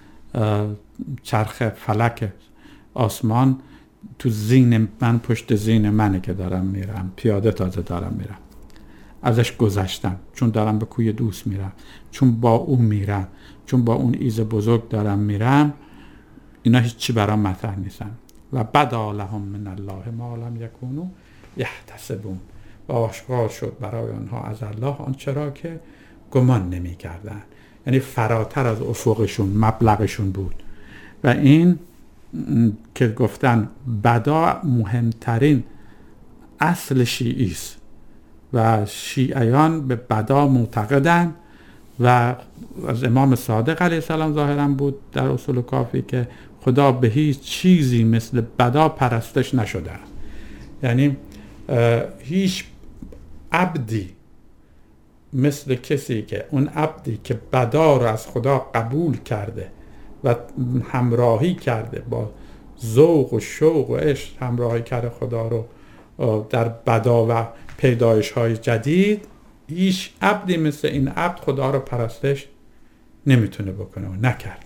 چرخ فلک آسمان تو زین من، پشت زین منه که دارم میرم، پیاده تازه دارم میرم، ازش گذشتم چون دارم به کوی دوست میرم، چون با او میرم، چون با اون ایز بزرگ دارم میرم. اینا هیچی برام مطرح نیستن. و بدا لهم من الله ما لم یکونوا یحتسبون، و آشکار شد برای آنها از الله آنچه را که گمان نمی کردن. یعنی فراتر از افقشون، مبلغشون بود. و این که گفتن بدا مهمترین اصل شیعی است و شیعیان به بدا معتقدن و از امام صادق علیه السلام ظاهرا بود در اصول کافی که خدا به هیچ چیزی مثل بدا پرستش نشده. یعنی هیچ عبدی مثل کسی که اون عبدی که بدا رو از خدا قبول کرده و همراهی کرده، با ذوق و شوق و عشق همراهی کرده خدا رو در بدا و پیدایش های جدید، هیچ عبدی مثل این عبد خدا رو پرستش نمیتونه بکنه و نکرده.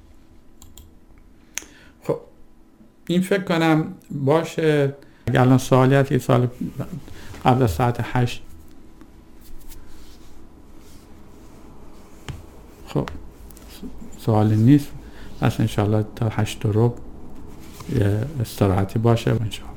خب این فکر کنم باشه. اگر الان سوالی هست، یه سال قبل از ساعت 8. خب سوالی نیست، پس انشاءالله تا 8:15 یه استراحتی باشه انشاءالله.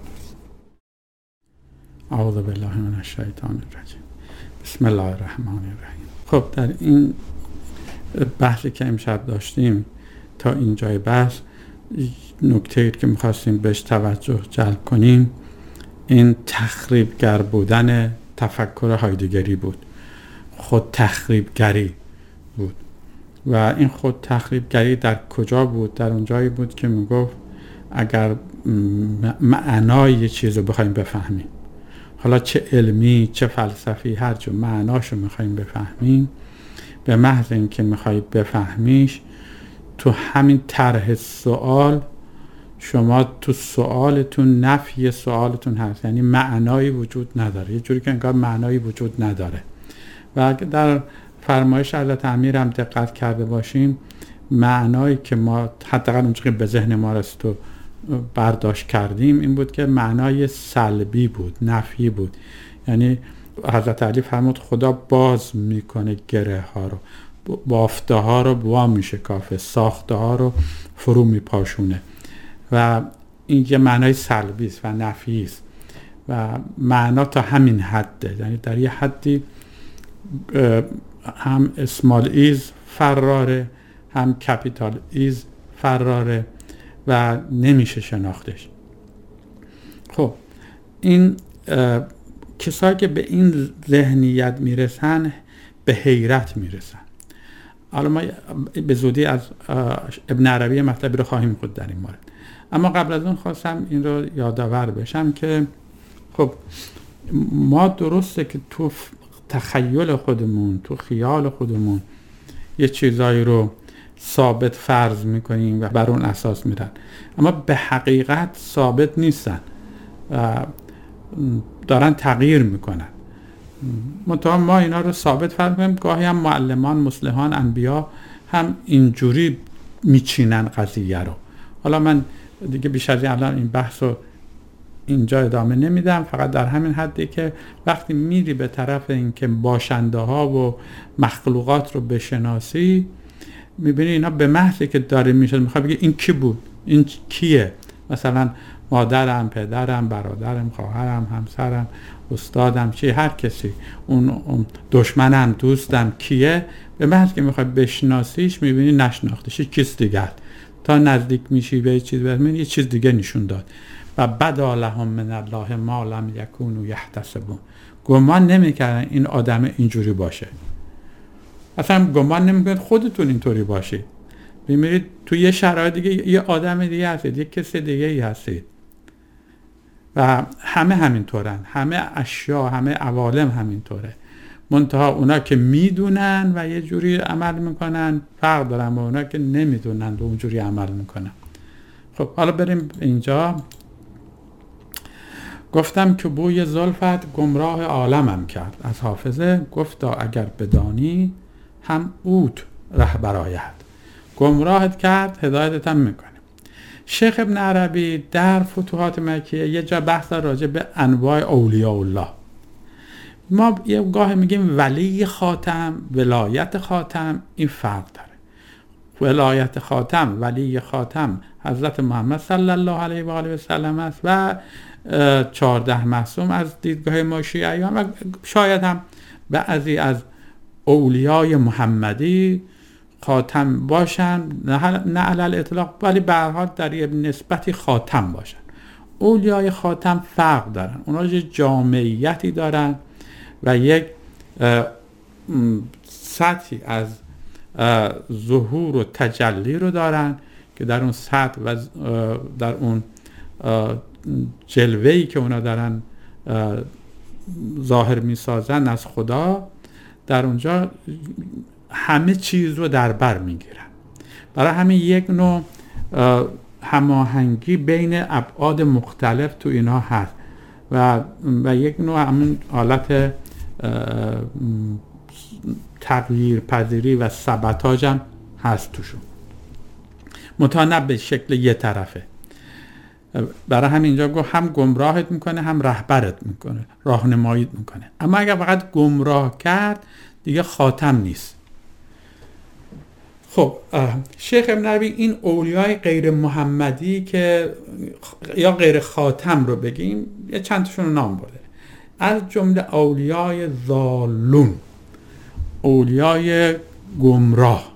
اعوذ بالله من الشیطان الرجیم. بسم الله الرحمن الرحیم. خب در این بحثی که امشب داشتیم تا اینجای بحث، نکته‌ای که می‌خواستیم بهش توجه جلب کنیم این تخریبگر بودن تفکر هایدگری بود، خود تخریبگری بود. و این خود تخریبگری در کجا بود؟ در اون جایی بود که میگفت اگر معنای یه چیز رو بخوایم بفهمیم، حالا چه علمی چه فلسفی، هر جور معناشو میخوایم بفهمیم، به محض اینکه میخوای بفهمیش تو همین طرح سوال شما تو سوالتون نفی سوالتون هست، یعنی معنایی وجود نداره، یه جوری که انگار معنایی وجود نداره. و اگه در فرمایش حضرت امیر هم دقت کرده باشیم، معنایی که ما حداقل اونجوری به ذهن ما رسید و برداشت کردیم این بود که معنای سلبی بود، نفی بود. یعنی حضرت علی فرمود خدا باز میکنه گره ها رو، بافته ها رو وا میشکافه، ساخته ها رو فرو میپاشونه. و این یه معنای سلبی است و نفی است و معنا تا همین حده. یعنی در یه حدی هم اسمال ایز فراره، هم کپیتال ایز فراره و نمیشه شناختش. خب این کسایی که به این ذهنیت میرسن به حیرت میرسن. حالا ما به زودی از ابن عربی مطلبی رو خواهیم خود در این مورد، اما قبل از اون خواستم این رو یادآور بشم که خب ما درسته که تو تخیل خودمون، تو خیال خودمون یه چیزایی رو ثابت فرض میکنیم و بر اون اساس میرن، اما به حقیقت ثابت نیستن، دارن تغییر میکنن. منتها ما اینا رو ثابت فرض میکنیم. گاهی هم معلمان، مصلحان، انبیا هم اینجوری میچینن قضیه رو. حالا من دیگه بیش از الان این بحث رو اینجا ادامه نمیدم، فقط در همین حدی که وقتی میری به طرف اینکه باشنده ها و مخلوقات رو بشناسی، میبینی اینا به محضی که داره میشه میخواد بگه این کی بود، این کیه، مثلا مادرم، پدرم، برادرم، خواهرم، همسرم، استادم، چی، هر کسی، اون دشمنم، دوستم کیه، به محض که میخوای بشناسیش میبینی نشناختش، کس دیگه تا نزدیک میشی به چیز میبینی یه چیز دیگه نشون داد. و بدا لهم من الله ما لم یکونوا یحتسبون. گمان نمیکردن این آدم اینجوری باشه، اصلا گمان نمیکنید خودتون اینطوری باشید. میمیرید توی یه شرایط دیگه یه آدم دیگه هستید، یه کسی دیگه ای هستید و همه همینطورن، همه اشیا، همه عوالم همینطوره. منتها اونا که میدونن و یه جوری عمل میکنن فرق دارن با اونا که نمیدونن و اونجوری عمل میکنن. خب حالا بریم اینجا. گفتم که بوی زلفت گمراه عالمم کرد. از حافظه گفتا اگر بدانی هم اوت رهبر آید. گمراهت کرد هدایتت هم میکنه. شیخ ابن عربی در فتوحات مکیه یه جا بحث راجع به انواع اولیاء الله. ما یه گاه میگیم ولی خاتم، ولایت خاتم، این فرق داره. ولایت خاتم، ولی خاتم حضرت محمد صلی الله علیه و آله و سلم است و 14 معصوم از دیدگاه ما شیعیان و شاید هم بعضی از اولیای محمدی خاتم باشن، نه علل اطلاق، ولی به هر حال در یه نسبتی خاتم باشن. اولیای خاتم فرق دارن، اونا یه جامعیتی دارن و یک سطحی از ظهور و تجلی رو دارن که در اون سطح و در اون جلوه‌ای که اونا دارن ظاهر میسازن از خدا، در اونجا همه چیز رو در بر میگیرن. برای همین یک نوع هماهنگی بین ابعاد مختلف تو اینا هست و یک نوع همون حالت تغییر پذیری و سباتاژ هم هست توشون، منتها به شکل یه طرفه. برای همین اینجا گفت هم گمراهت میکنه هم رهبرت میکنه، راهنماییت میکنه. اما اگر فقط گمراه کرد دیگه خاتم نیست. خب شیخ ابن عربی این اولیای غیر محمدی که یا غیر خاتم رو بگیم یه چند تاشون رو نام برده، از جمله اولیای ضالون، اولیای گمراه.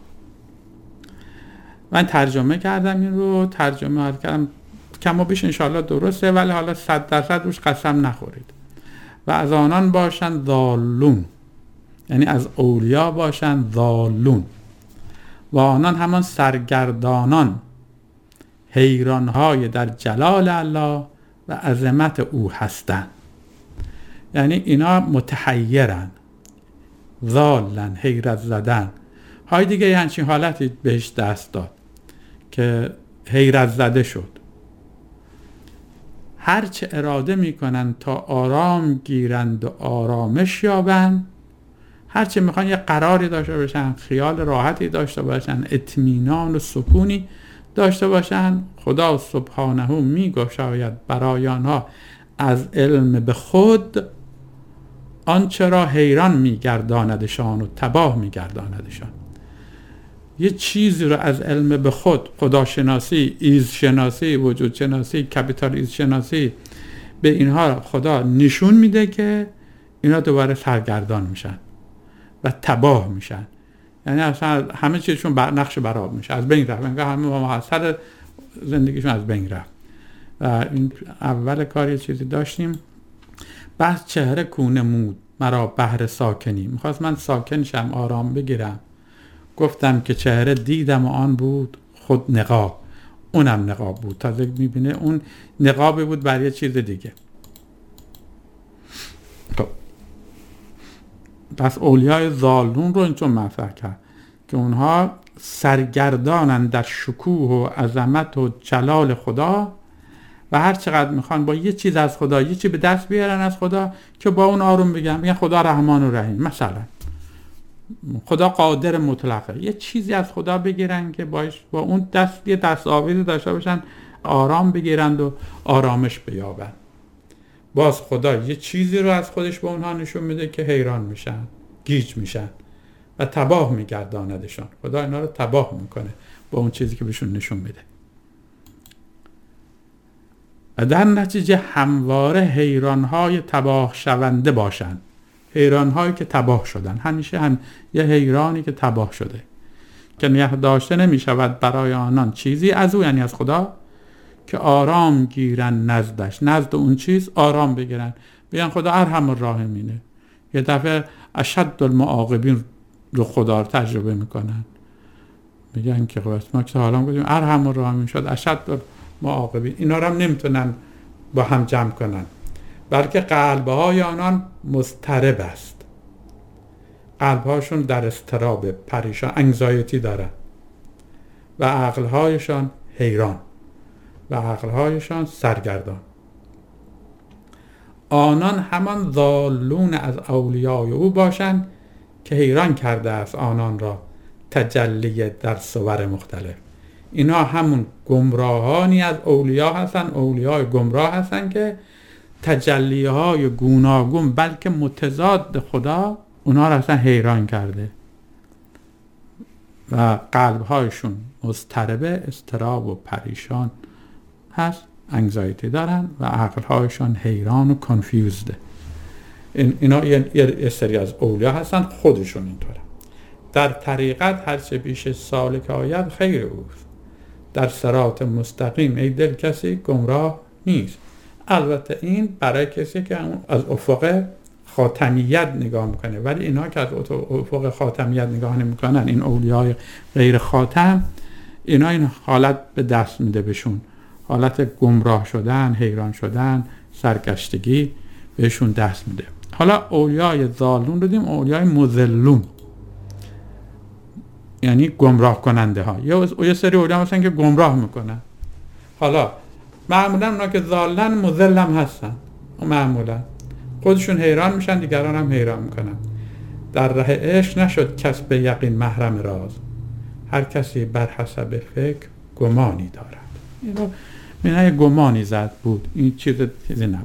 من ترجمه کردم این رو، ترجمه کردم کم و بیش انشاءالله درسته، ولی حالا 100% روش قسم نخورید. و از آنان باشن ضالون، یعنی از اولیا باشن ضالون، و آنان همان سرگردانان، حیرانهای در جلال الله و عظمت او هستند. یعنی اینا متحیرن، ضالن، حیرت زدن. های دیگه یه همچین حالتی بهش دست داد که حیرت زده شد. هرچه اراده میکنن تا آرام گیرند و آرامش یابند، هرچه میخوان یه قراری داشته باشن، خیال راحتی داشته باشن، اطمینان و سکونی داشته باشن، خدا سبحانه میگشاید برای آنها از علم به خود آنچه را حیران میگرداندشان و تباه میگرداندشان. یه چیزی رو از علم به خود، خداشناسی، ایزشناسی، وجودشناسی، کپیتال ایزشناسی، به اینها خدا نشون میده که اینا دوباره سرگردان میشن و تباه میشن. یعنی اصلا همه چیزشون نقش برآب میشه، از بین رفت، همه محصل زندگیشون از بین رفت. و این اول کار یه چیزی داشتیم، بس چهره کونه مود مرا بهر ساکنی. میخواست من ساکن شم، آرام بگیرم. گفتم که چهره دیدم و آن بود خود نقاب. اونم نقاب بود. تازه میبینه اون نقابی بود برای یه چیز دیگه. پس اولیای ضالون رو اینطور مطرح کرد که اونها سرگردانن در شکوه و عظمت و جلال خدا و هر چقدر میخوان با یه چیز از خدا، یه چیز به دست بیارن از خدا که با اون آروم بگن خدا رحمان و رحیم، مثلا خدا قادر مطلقه، یه چیزی از خدا بگیرن که با اون یه دست آویزی داشته باشن، آرام بگیرند و آرامش بیابن. باز خدا یه چیزی رو از خودش به اونها نشون میده که حیران میشن، گیج میشن و تباه میگرداندشون. خدا اینا رو تباه میکنه با اون چیزی که بهشون نشون میده و در نتیجه همواره حیرانهای تباه شونده باشن. حیرانهایی که تباه شدن، همیشه هم یه حیرانی که تباه شده که نگه داشته نمیشود برای آنان چیزی از او، یعنی از خدا، که آرام گیرن نزدش، نزد اون چیز آرام بگیرن، بگن خدا ارحم الراحمینه. یه دفعه اشد المعاقبین رو خدا رو تجربه میکنن، میگن که ما که حالا گفتیم ارحم الراحمین شد، اشد المعاقبین. اینا رو هم نمیتونن با هم جمع کنن، بلکه قلبهای آنان مضطرب است. قلبهاشون در اضطراب، پریشان، انگزایتی دارن و عقلهایشان حیران و عقلهایشان سرگردان. آنان همان ضالون از اولیای او باشند که حیران کرده است آنان را تجلی در صور مختلف. اینا همون گمراهانی از اولیا هستن، اولیای گمراه هستن که تجلیهای گوناگون بلکه متضاد خدا اونا را اصلا حیران کرده و قلبهایشون مضطربه، اضطراب و پریشان هست، انگزایتی دارن و عقلهایشان حیران و کنفیوزده. اینا یه سری از اولیا هستن، خودشون اینطوره. در طریقت هرچه بیش سالک آید خیر اوست، در صراط مستقیم ای دل کسی گمراه نیست. البته این برای کسی که از افق خاتمیت نگاه میکنه، ولی اینا که از افق خاتمیت نگاه نمیکنن، این اولیای غیر خاتم، اینا این حالت به دست میده بهشون، حالت گمراه شدن، حیران شدن، سرگشتگی بهشون دست میده. حالا اولیای ضالون رو دیم اولیای مضلون، یعنی گمراه کننده ها. یه سری اولیاء هستن که گمراه میکنن. حالا معمولا اونا که ضالن مضلم هستن، معمولا خودشون حیران میشن، دیگران هم حیران میکنن. در ره عشق نشد کس به یقین محرم راز، هر کسی بر حسب فکر گمانی دارد. اینو گمانی زد بود، این چیزی نبود.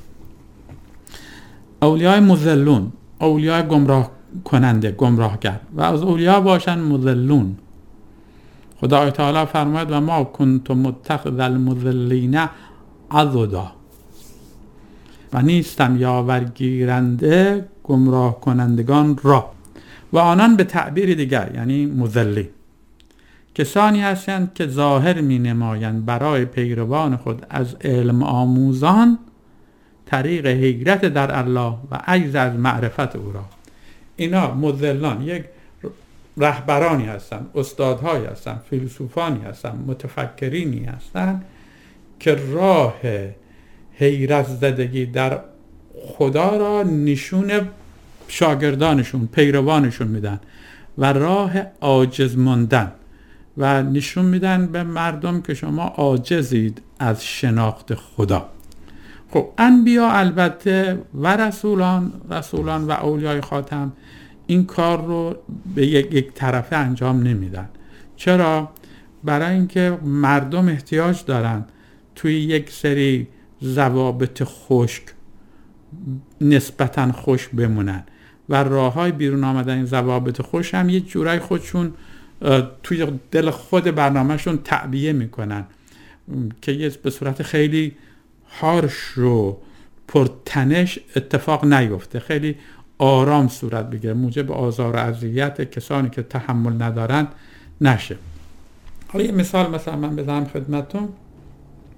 اولیای مضلون، اولیای گمراه کننده، گمراهگر، و از اولیا باشن مضلون. خدای تعالی فرماید و ما کنت متخذ المضلین عضدا، و نیستم یاورگیرنده گمراه کنندگان را. و آنان به تعبیر دیگر یعنی مضلی، کسانی هستند که ظاهر می نمایند برای پیروان خود از علم آموزان طریق حیرت در الله و عجز از معرفت او را. اینا مضلان یک رهبرانی هستند، استادهایی هستند، فیلسوفانی هستند، متفکرینی هستند که راه حیرت زدگی در خدا را نشون شاگردانشون، پیروانشون میدن و راه عاجز ماندن و نشون میدن به مردم که شما عاجزید از شناخت خدا. خب انبیا البته و رسولان و اولیای خاتم این کار رو به یک طرفه انجام نمیدن. چرا؟ برای اینکه مردم احتیاج دارن توی یک سری ضوابط خشک نسبتاً خشک بمونن و راههای بیرون آمدن این ضوابط خشک هم یه جورای خودشون توی دل خود برنامهشون تعبیه میکنن که یه به صورت خیلی هارش و پرتنش اتفاق نیفته، خیلی آرام صورت بگیره، موجب آزار و اذیت کسانی که تحمل ندارن نشه. حالا یه مثال مثلا من بزنم خدمتتون.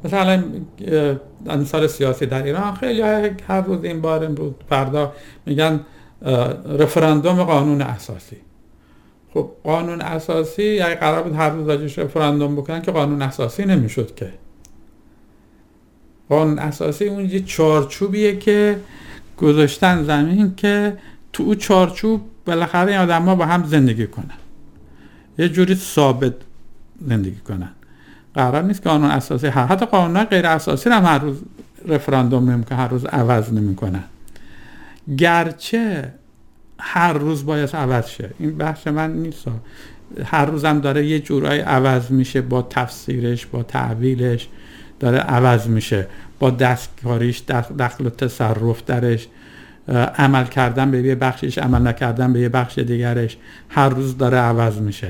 مثلا مثال سیاسی در ایران خیلی هر روز این بار امروز فردا میگن رفراندوم قانون اساسی. خب قانون اساسی اگه قرار بود هر روز راجعش رفراندوم بکنن که قانون اساسی نمیشد که. قانون اساسی اون یه چارچوبیه که گذاشتن زمین که تو اون چارچوب بالاخره این آدم‌ها با هم زندگی کنن، یه جوری ثابت زندگی کنن. قرار نیست قانون اساسی حتی قانون غیر اساسی هم هر روز رفراندوم نمیکنن، هر روز عوض نمیکنن، گرچه هر روز باید عوض شه. این بحث من نیست، هر روز هم داره یه جورایی عوض میشه، با تفسیرش، با تعبیرش داره عوض میشه، با دستکاریش، دخل و تصرف درش، عمل کردن به یه بخشش، عمل نکردن به یه بخش دیگرش، هر روز داره عوض میشه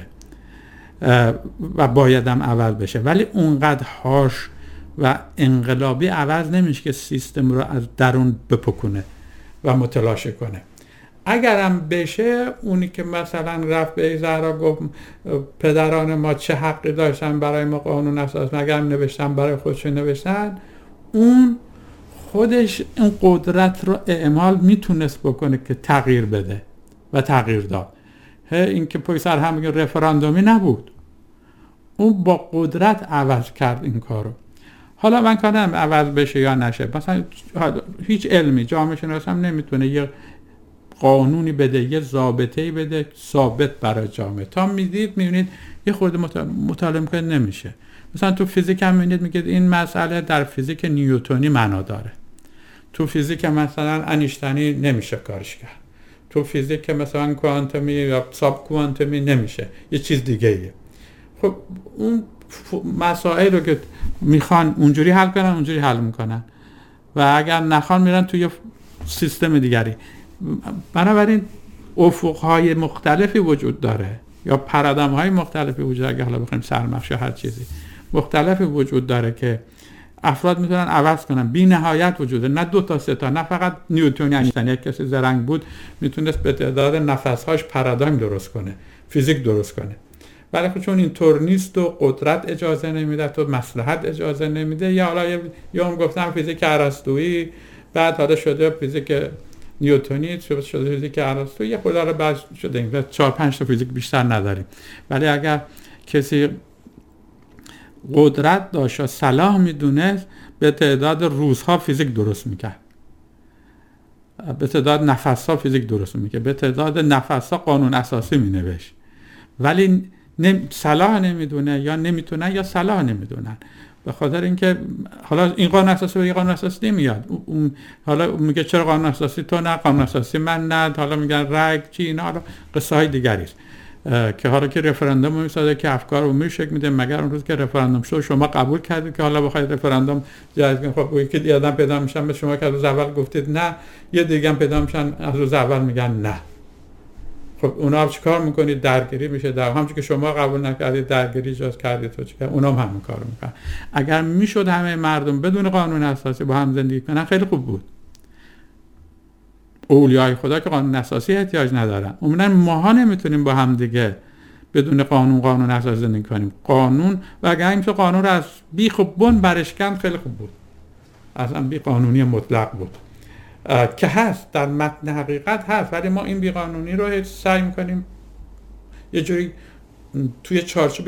و باید هم عوض بشه. ولی اونقدر هاش و انقلابی عوض نمیشه که سیستم رو از درون بپکنه و متلاشی کنه. اگرم بشه، اونی که مثلا رفت به زهرا گفت پدران ما چه حقی داشتن برای ما قانون اساس، مگر نوشتن برای خودشون نوشتن، اون خودش این قدرت رو اعمال میتونست بکنه که تغییر بده و تغییر داد. این که پای سر هم رفراندومی نبود، اون با قدرت عوض کرد این کارو. حالا من کارم عوض بشه یا نشه، مثلا هیچ علمی جامعه شناسی هم نمیتونه یه قانونی بده، یه ضابطه‌ای بده ثابت برای جامعه. تا میبینید یه خورده مطالعه میکنه نمیشه. مثلا تو فیزیک هم میبینید میگه این مسئله در فیزیک نیوتنی معنا داره، تو فیزیک مثلا انیشتینی نمیشه کارش کرد، تو فیزیک مثلا کوانتومی یا ساب کوانتومی نمیشه، یه چیز دیگه ایه. خب اون مسائل رو که میخوان اونجوری حل کنن اونجوری حل میکنن و اگر نخوان میرن توی سیستم دیگری. بنابراین افقهای مختلفی وجود داره یا پرادایم‌های مختلفی وجود داره، اگه حالا بخوایم سرمخش یا هر چیزی مختلفی وجود داره که افراد میتونن عوض کنن. بی نهایت وجوده، نه 2 تا 3 تا، نه فقط نیوتن. انیشتین یک کسی زرنگ بود میتونست به تعداد نفس‌هاش پارادایم درست کنه، فیزیک درست کنه. ولی خب چون اینطور نیست و قدرت اجازه نمیده، تو مصلحت اجازه نمیده، یا حالا یا هم گفتم فیزیک ارسطویی، بعد حالا شده فیزیک نیوتنی، شده فیزیک ارسطویی، یه خورده رو بعد شده این 4-5 تا فیزیک بیشتر نداریم. ولی اگر کسی قدرت داشت و صلاح میدونست، به تعداد روزها فیزیک درست میکرد، به تعداد نفسها فیزیک درست میکرد، به تعداد نفسها قانون اساسی مینوشت. ولی صلاح نمیدونه یا نمیتونه یا صلاح نمیدونن، به خاطر اینکه حالا این قانون اساسی به قانون اساسی نمیاد. حالا میگه چرا قانون اساسی تو نه، قانون اساسی من نه، حالا میگن رگ چی، اینا حالا قصه های دیگری است که حالا که رفراندوم میسازه که افکار عمومی شکل میده. مگر اون روز که رفراندوم شد شما قبول کردید که حالا بخواید رفراندوم جایز کنید؟ خب یکی دیگه آدم پیدا میشن به شما که از روز اول گفتید نه، یه دیگه هم پیدا میشن از روز اول میگن نه. خب اونا چیکار میکنید؟ درگیری میشه. در همونجوری که شما قبول نکردید درگیری ایجاد کردید، تو چیکار؟ اونا هم همین کارو میکنن. اگر میشد همه مردم بدون قانون اساسی با هم زندگی کنن خیلی خوب بود. اولیای خدا که قانون اساسی احتیاج ندارن، عموما ماها نمیتونیم با هم دیگه بدون قانون اساسی زندگی کنیم. قانون و اگر این قانون رو از بیخ و بن برش کند خیلی خوب بود، اصلا بی قانونی مطلق بود که هست، در متن حقیقت هست، ولی ما این بی قانونی رو سعی میکنیم یه جوری توی چارچوب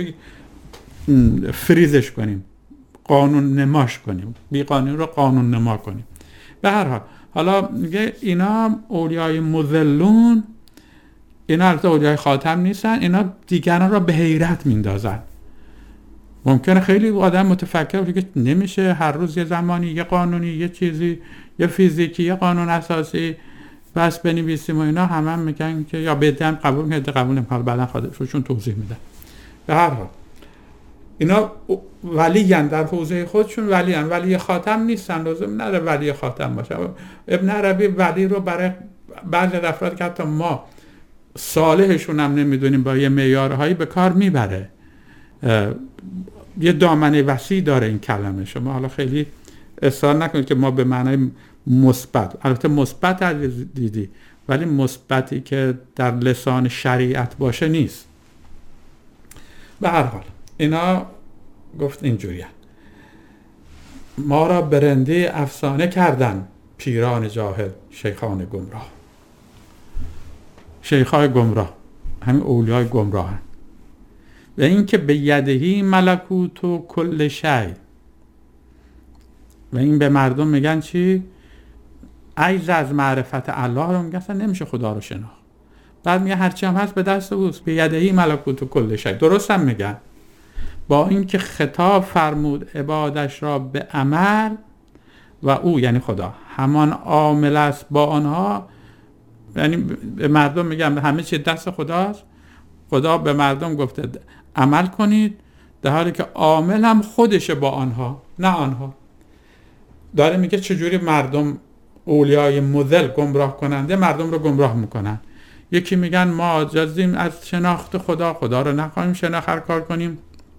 فریزش کنیم، قانون نماش کنیم، بی قانونی رو قانون نما کنیم. به هر حال حالا میگه اینا اولیای مذلون، اینا البته اولیای خاتم نیستن، اینا دیگران را به حیرت میندازن. ممکنه خیلی آدم متفکر بگه نمیشه هر روز یه زمانی یه قانونی، یه چیزی، یه فیزیکی، یه قانون اساسی بس بنویسیم و اینا. همه میگن که یا بدم قبول کنید، قبول نمیکنن، بعدا خودشون توضیح میدن. به هر حال اینا ولیان، در حوزه خودشون ولیان، ولی خاتم نیستن، لازم نداره ولی خاتم باشه. ابن عربی ولی رو برای بعضی افراد که حتی ما صالحشون هم نمیدونیم با یه معیارهایی به کار میبره. یه دامنه وسیع داره این کلمه. شما حالا خیلی اصرار نکنید که ما به معنای مثبت، البته مثبت دیدی، ولی مثبتی که در لسان شریعت باشه نیست. به هر حال اینا گفت اینجوریه. ما را برنده افسانه کردن پیران جاهل شیخان گمراه. شیخای گمراه همین اولیای گمراه هست. و اینکه به یدهی ملکوت و کل شی، و این به مردم میگن چی؟ عجز از معرفت الله رو میگن، اصلا نمیشه خدا رو شناخت. بعد میگه هرچی هم هست به دست اوست، به یدهی ملکوت و کل شی. درست هم میگن. با اینکه خطاب فرمود عبادش را به عمل و او یعنی خدا همان عامل است با آنها، یعنی به مردم میگم همه چی دست خداست. خدا به مردم گفته عمل کنید، در حالی که عامل هم خودشه با آنها، نه آنها. داره میگه چجوری مردم اولیای مضل گمراه کننده مردم رو گمراه میکنن. یکی میگن ما عاجزیم از شناخت خدا، خدا رو نخواهیم شناخت، هر کار کنیم،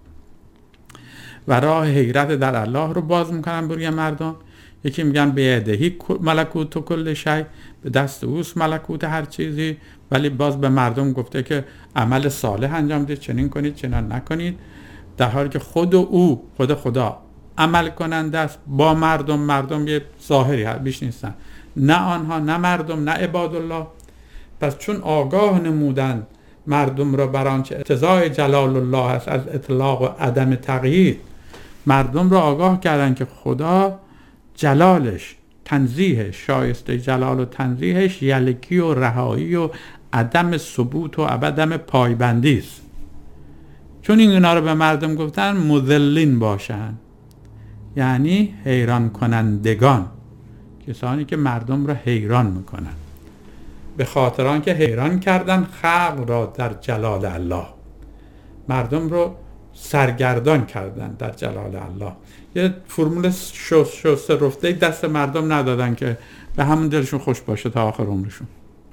و راه حیرت در الله رو باز میکنن برای مردم. یکی میگن به یدهی ملکوت و کل شی، به دست اوست ملکوت هر چیزی، ولی باز به مردم گفته که عمل صالح انجام دید، چنین کنید چنان نکنید، در حالی که خود او خدا عمل کننده است با مردم. مردم یه ظاهری بیش نیستن، نه آنها نه مردم نه عباد الله. پس چون آگاه نمودن مردم را بر آنچه اقتضای جلال الله است از اطلاق و عدم تقیید، مردم را آگاه کردن که خدا جلالش، تنزیهش، شایسته جلال و تنزیهش یلکی و رهایی و عدم ثبوت و عدم پایبندی است. چون اینا رو به مردم گفتن مذلین باشن، یعنی حیران کنندگان، کسانی که مردم را حیران میکنن، به خاطر آنکه حیران کردن خلق را در جلال الله، مردم رو سرگردان کردن در جلال الله. یه فرمول شسته رفته دست مردم ندادن که به همون دلشون خوش باشه تا آخر عمرشون.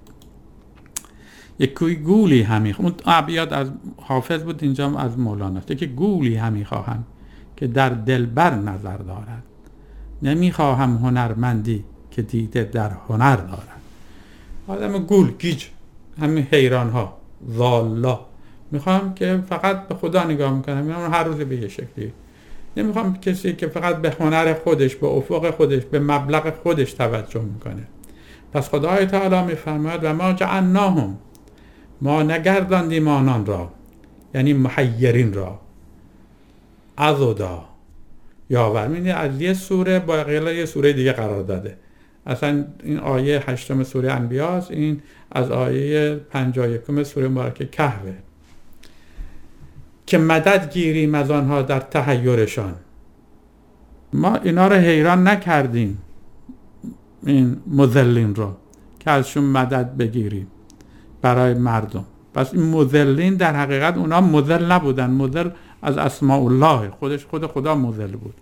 یک گولی همی اون ابیات از حافظ بود، اینجا از مولانا است که گولی همی خواهم که در دلبر نظر دارد، نمیخواهم هنرمندی که دیده در هنر دارد. آدم گول گیج، همین حیران ها والا، میخوام که فقط به خدا نگاه میکنم، میخوام هر روز به یه شکلی. نمیخوام کسی که فقط به هنر خودش، به افق خودش، به مبلغ خودش توجه میکنه. پس خدای تعالی میفرماید و ما جعلناهم، ما نگرداندیم آنان را، یعنی محیرین را، عضدا یاور. می‌بینی از یه سوره با غیر یه سوره دیگه قرار داده. اصلا این آیه 8 سوره انبیاء است، این از آیه 51 سوره مبارکه کهفه، که مدد گیریم از آنها در تحیرشان. ما اینا رو حیران نکردیم، این مذلین رو، که ازشون مدد بگیریم برای مردم. پس این مذلین در حقیقت اونا مذل نبودن، مذل از اسماء الله، خود خدا مذل بود،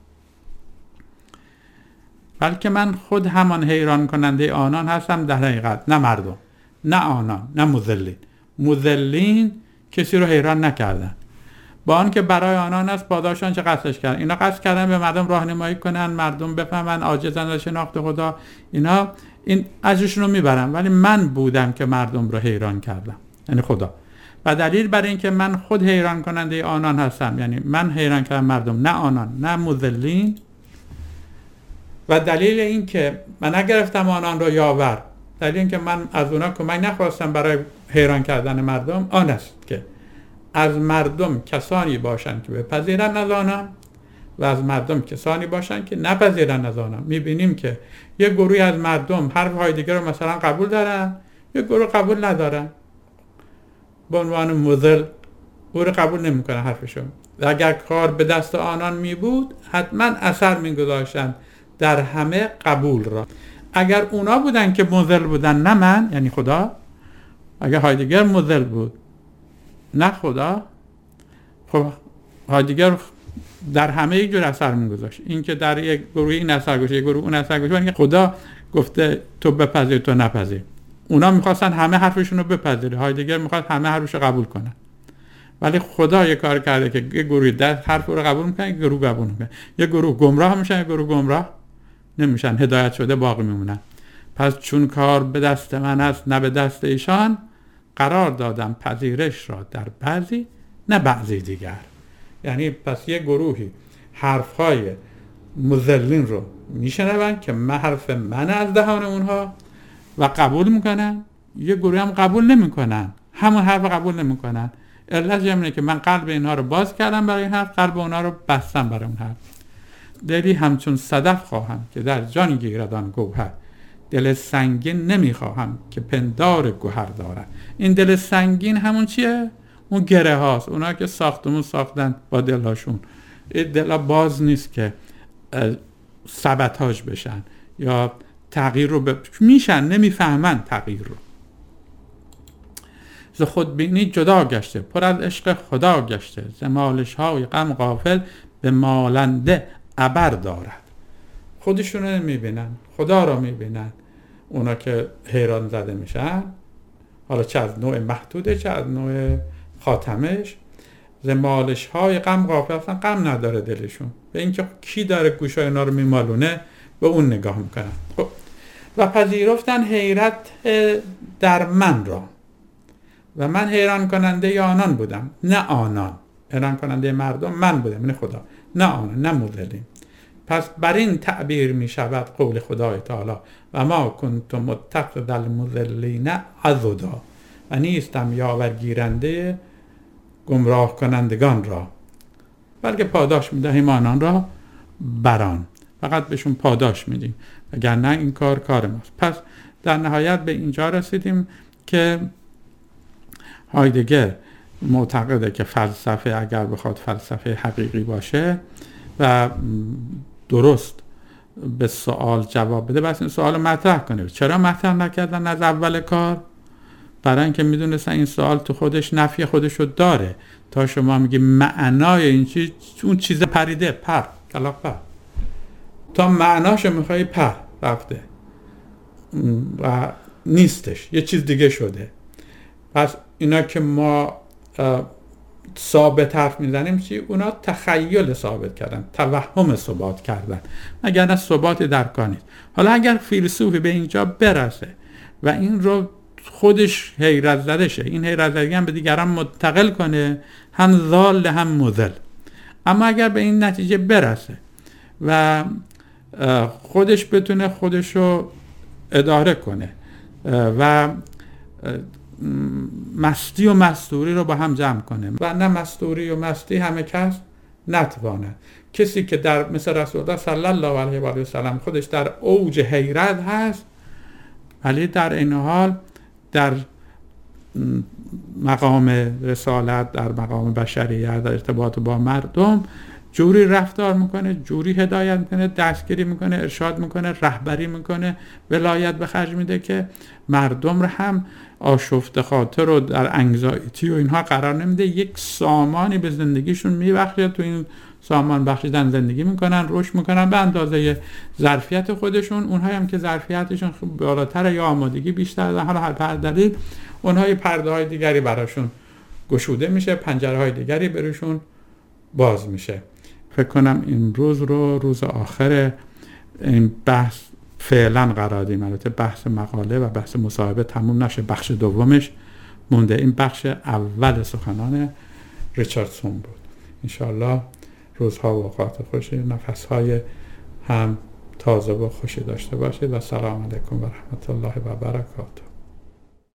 بلکه من خود همان حیران کننده آنان هستم در حقیقت، نه مردم، نه آنان، نه مذلین. مذلین کسی رو حیران نکردن، با آن که برای آنان است پاداشان چه قصدش کردن. اینا قصد کردن به مردم راهنمایی کنن، مردم بفهمن عاجزن از شناخت خدا، اینا این اجرشون رو میبرن، ولی من بودم که مردم رو حیران کردم، یعنی خدا. و دلیل برای این که من خود حیران کننده آنان هستم، یعنی من حیران کردم مردم، نه آنان، نه مذلین. و دلیل این که من نگرفتم آنان رو یاور، دلیل این که من از اونا کمک نخواستم برای حیران کردن مردم، آن است که از مردم کسانی باشند که بپذیرن از آنان و از مردم کسانی باشند که نپذیرن از آنان. میبینیم که یک گروهی از مردم حرفهای دیگر رو مثلا قبول دارن، یک گروه قبول ندارن، به عنوان مذل او رو قبول نمیکنن حرفشون. و اگر کار به دست آنان می بود حتما اثر میگذاشتن در همه قبول را. اگر اونا بودن که مذل بودن، نه من، یعنی خدا، اگر هایدگر مذل بود نه خدا، خب هایدگر در همه یک جور اثر میگذاشت. این که در یک گروه این اثر گذاشت، یک گروه اون اثر گذاشت، یعنی خدا گفته تو بپذیر تو نپذیر. اونا میخواستن همه حرفشون رو بپذیره، هایدگر میخواد همه حرفش رو قبول کنه، ولی خدا یه کار کرده که یک گروه در حرف رو قبول میکنه، یک گروه قبول میکنه، یک گروه گمراه میشن، یک گروه گمراه نمیشن، هدایت شده باقی میمونن. پس چون کار به دست من است نه به دست ایشان، قرار دادم پذیرش را در بعضی نه بعضی دیگر. یعنی پس یک گروهی حرفهای مذلین رو میشنون که حرف من از دهان اونها و قبول میکنن، یه گروه هم قبول نمیکنن، همون حرف قبول نمیکنن. علت اینه که من قلب اینها رو باز کردم برای این حرف، قلب اونها رو بستم برای اون حرف. دلی همچون صدف خواهم که در جان گیرد آن گوهر، دل سنگین نمیخواهم که پندار گوهر دارد. این دل سنگین همون چیه؟ اون گره هاست، اونا که ساختمون ساختن با دلهاشون. این دل باز نیست که سبتاج بشن یا تغییر رو میشن، نمیفهمن تغییر رو. ز خودبینی جدا گشته، پر از عشق خدا گشته، ز مالش های غم غافل به مالنده عبر دارد. خودشون رو نمیبینن، خدا رو میبینن. اونا که حیران زده میشن، حالا چه از نوع محدوده چه از نوع خاتمش، ز مالش های غم غافل، اصلا غم نداره دلشون، به اینکه کی داره گوشای اینا رو میمالونه به اون نگاه میکنن. خب. و پذیرفتن حیرت در من را و من حیران کننده آنان بودم، نه آنان. حیران کننده مردم من بودم، نه خدا، نه آنان، نه مذلین. پس بر این تعبیر می شود قول خدای تعالی و ما کنت متخذ المضلین عضدا، و نیستم یاور گیرنده گمراه کنندگان را، بلکه پاداش می دهیم آنان را بران. فقط بهشون پاداش میدیم، وگرنه این کار ماست. پس در نهایت به اینجا رسیدیم که هایدگر معتقده که فلسفه اگر بخواد فلسفه حقیقی باشه و درست به سوال جواب بده، بس این سوال مطرح کنه. چرا مطرح نکردن از اول کار؟ برای اینکه میدونستن این سوال تو خودش نفی خودشو داره. تا شما میگی معنای این چیز، اون چیز پریده، کلاق پر، تا معناشو میخوای رفته و نیستش، یه چیز دیگه شده. پس اینا که ما ثابت حرف میزنیم چی؟ اونا تخیل ثابت کردن، توهم ثبات کردن، مگر نه ثبات درکا نیست. حالا اگر فیلسوفی به اینجا برسه و این رو خودش حیرت زده شه، این حیرت زدگی هم به دیگران منتقل کنه، هم ضال هم مضل. اما اگر به این نتیجه برسه و خودش بتونه خودش رو اداره کنه و مستی و مستوری رو با هم جمع کنه، و نه مستوری و مستی همه کس نتواند. کسی که در مثل رسول الله صلی الله علیه و آله و سلم خودش در اوج حیرت هست، ولی در این حال در مقام رسالت، در مقام بشریت، در ارتباط با مردم جوری رفتار میکنه، جوری هدایت میکنه، دستگیری میکنه، ارشاد میکنه، رهبری میکنه، ولایت به خرج میده که مردم رو هم آشفته خاطر رو در انگزایتی و اینها قرار نمیده. یک سامانی به زندگیشون میبخشه، تو این سامان بخشیدن زندگی میکنن، رشد میکنن به اندازه ظرفیت خودشون. اونهایی هم که ظرفیتشون بالاتر یا آمادگی بیشتر، در حال هر دلیل اونها پرده های دیگری براشون گشوده میشه، پنجره های دیگری براشون باز میشه. فکر کنم این روز رو روز آخر این بحث فعلا قرار دیم. البته بحث مقاله و بحث مصاحبه تموم نشه، بخش دومش مونده. این بخش اول سخنان ریچاردسون بود. انشاءالله روزها و اوقات خوشی، نفسهای هم تازه و خوشی داشته باشید و سلام علیکم و رحمت الله و برکاته.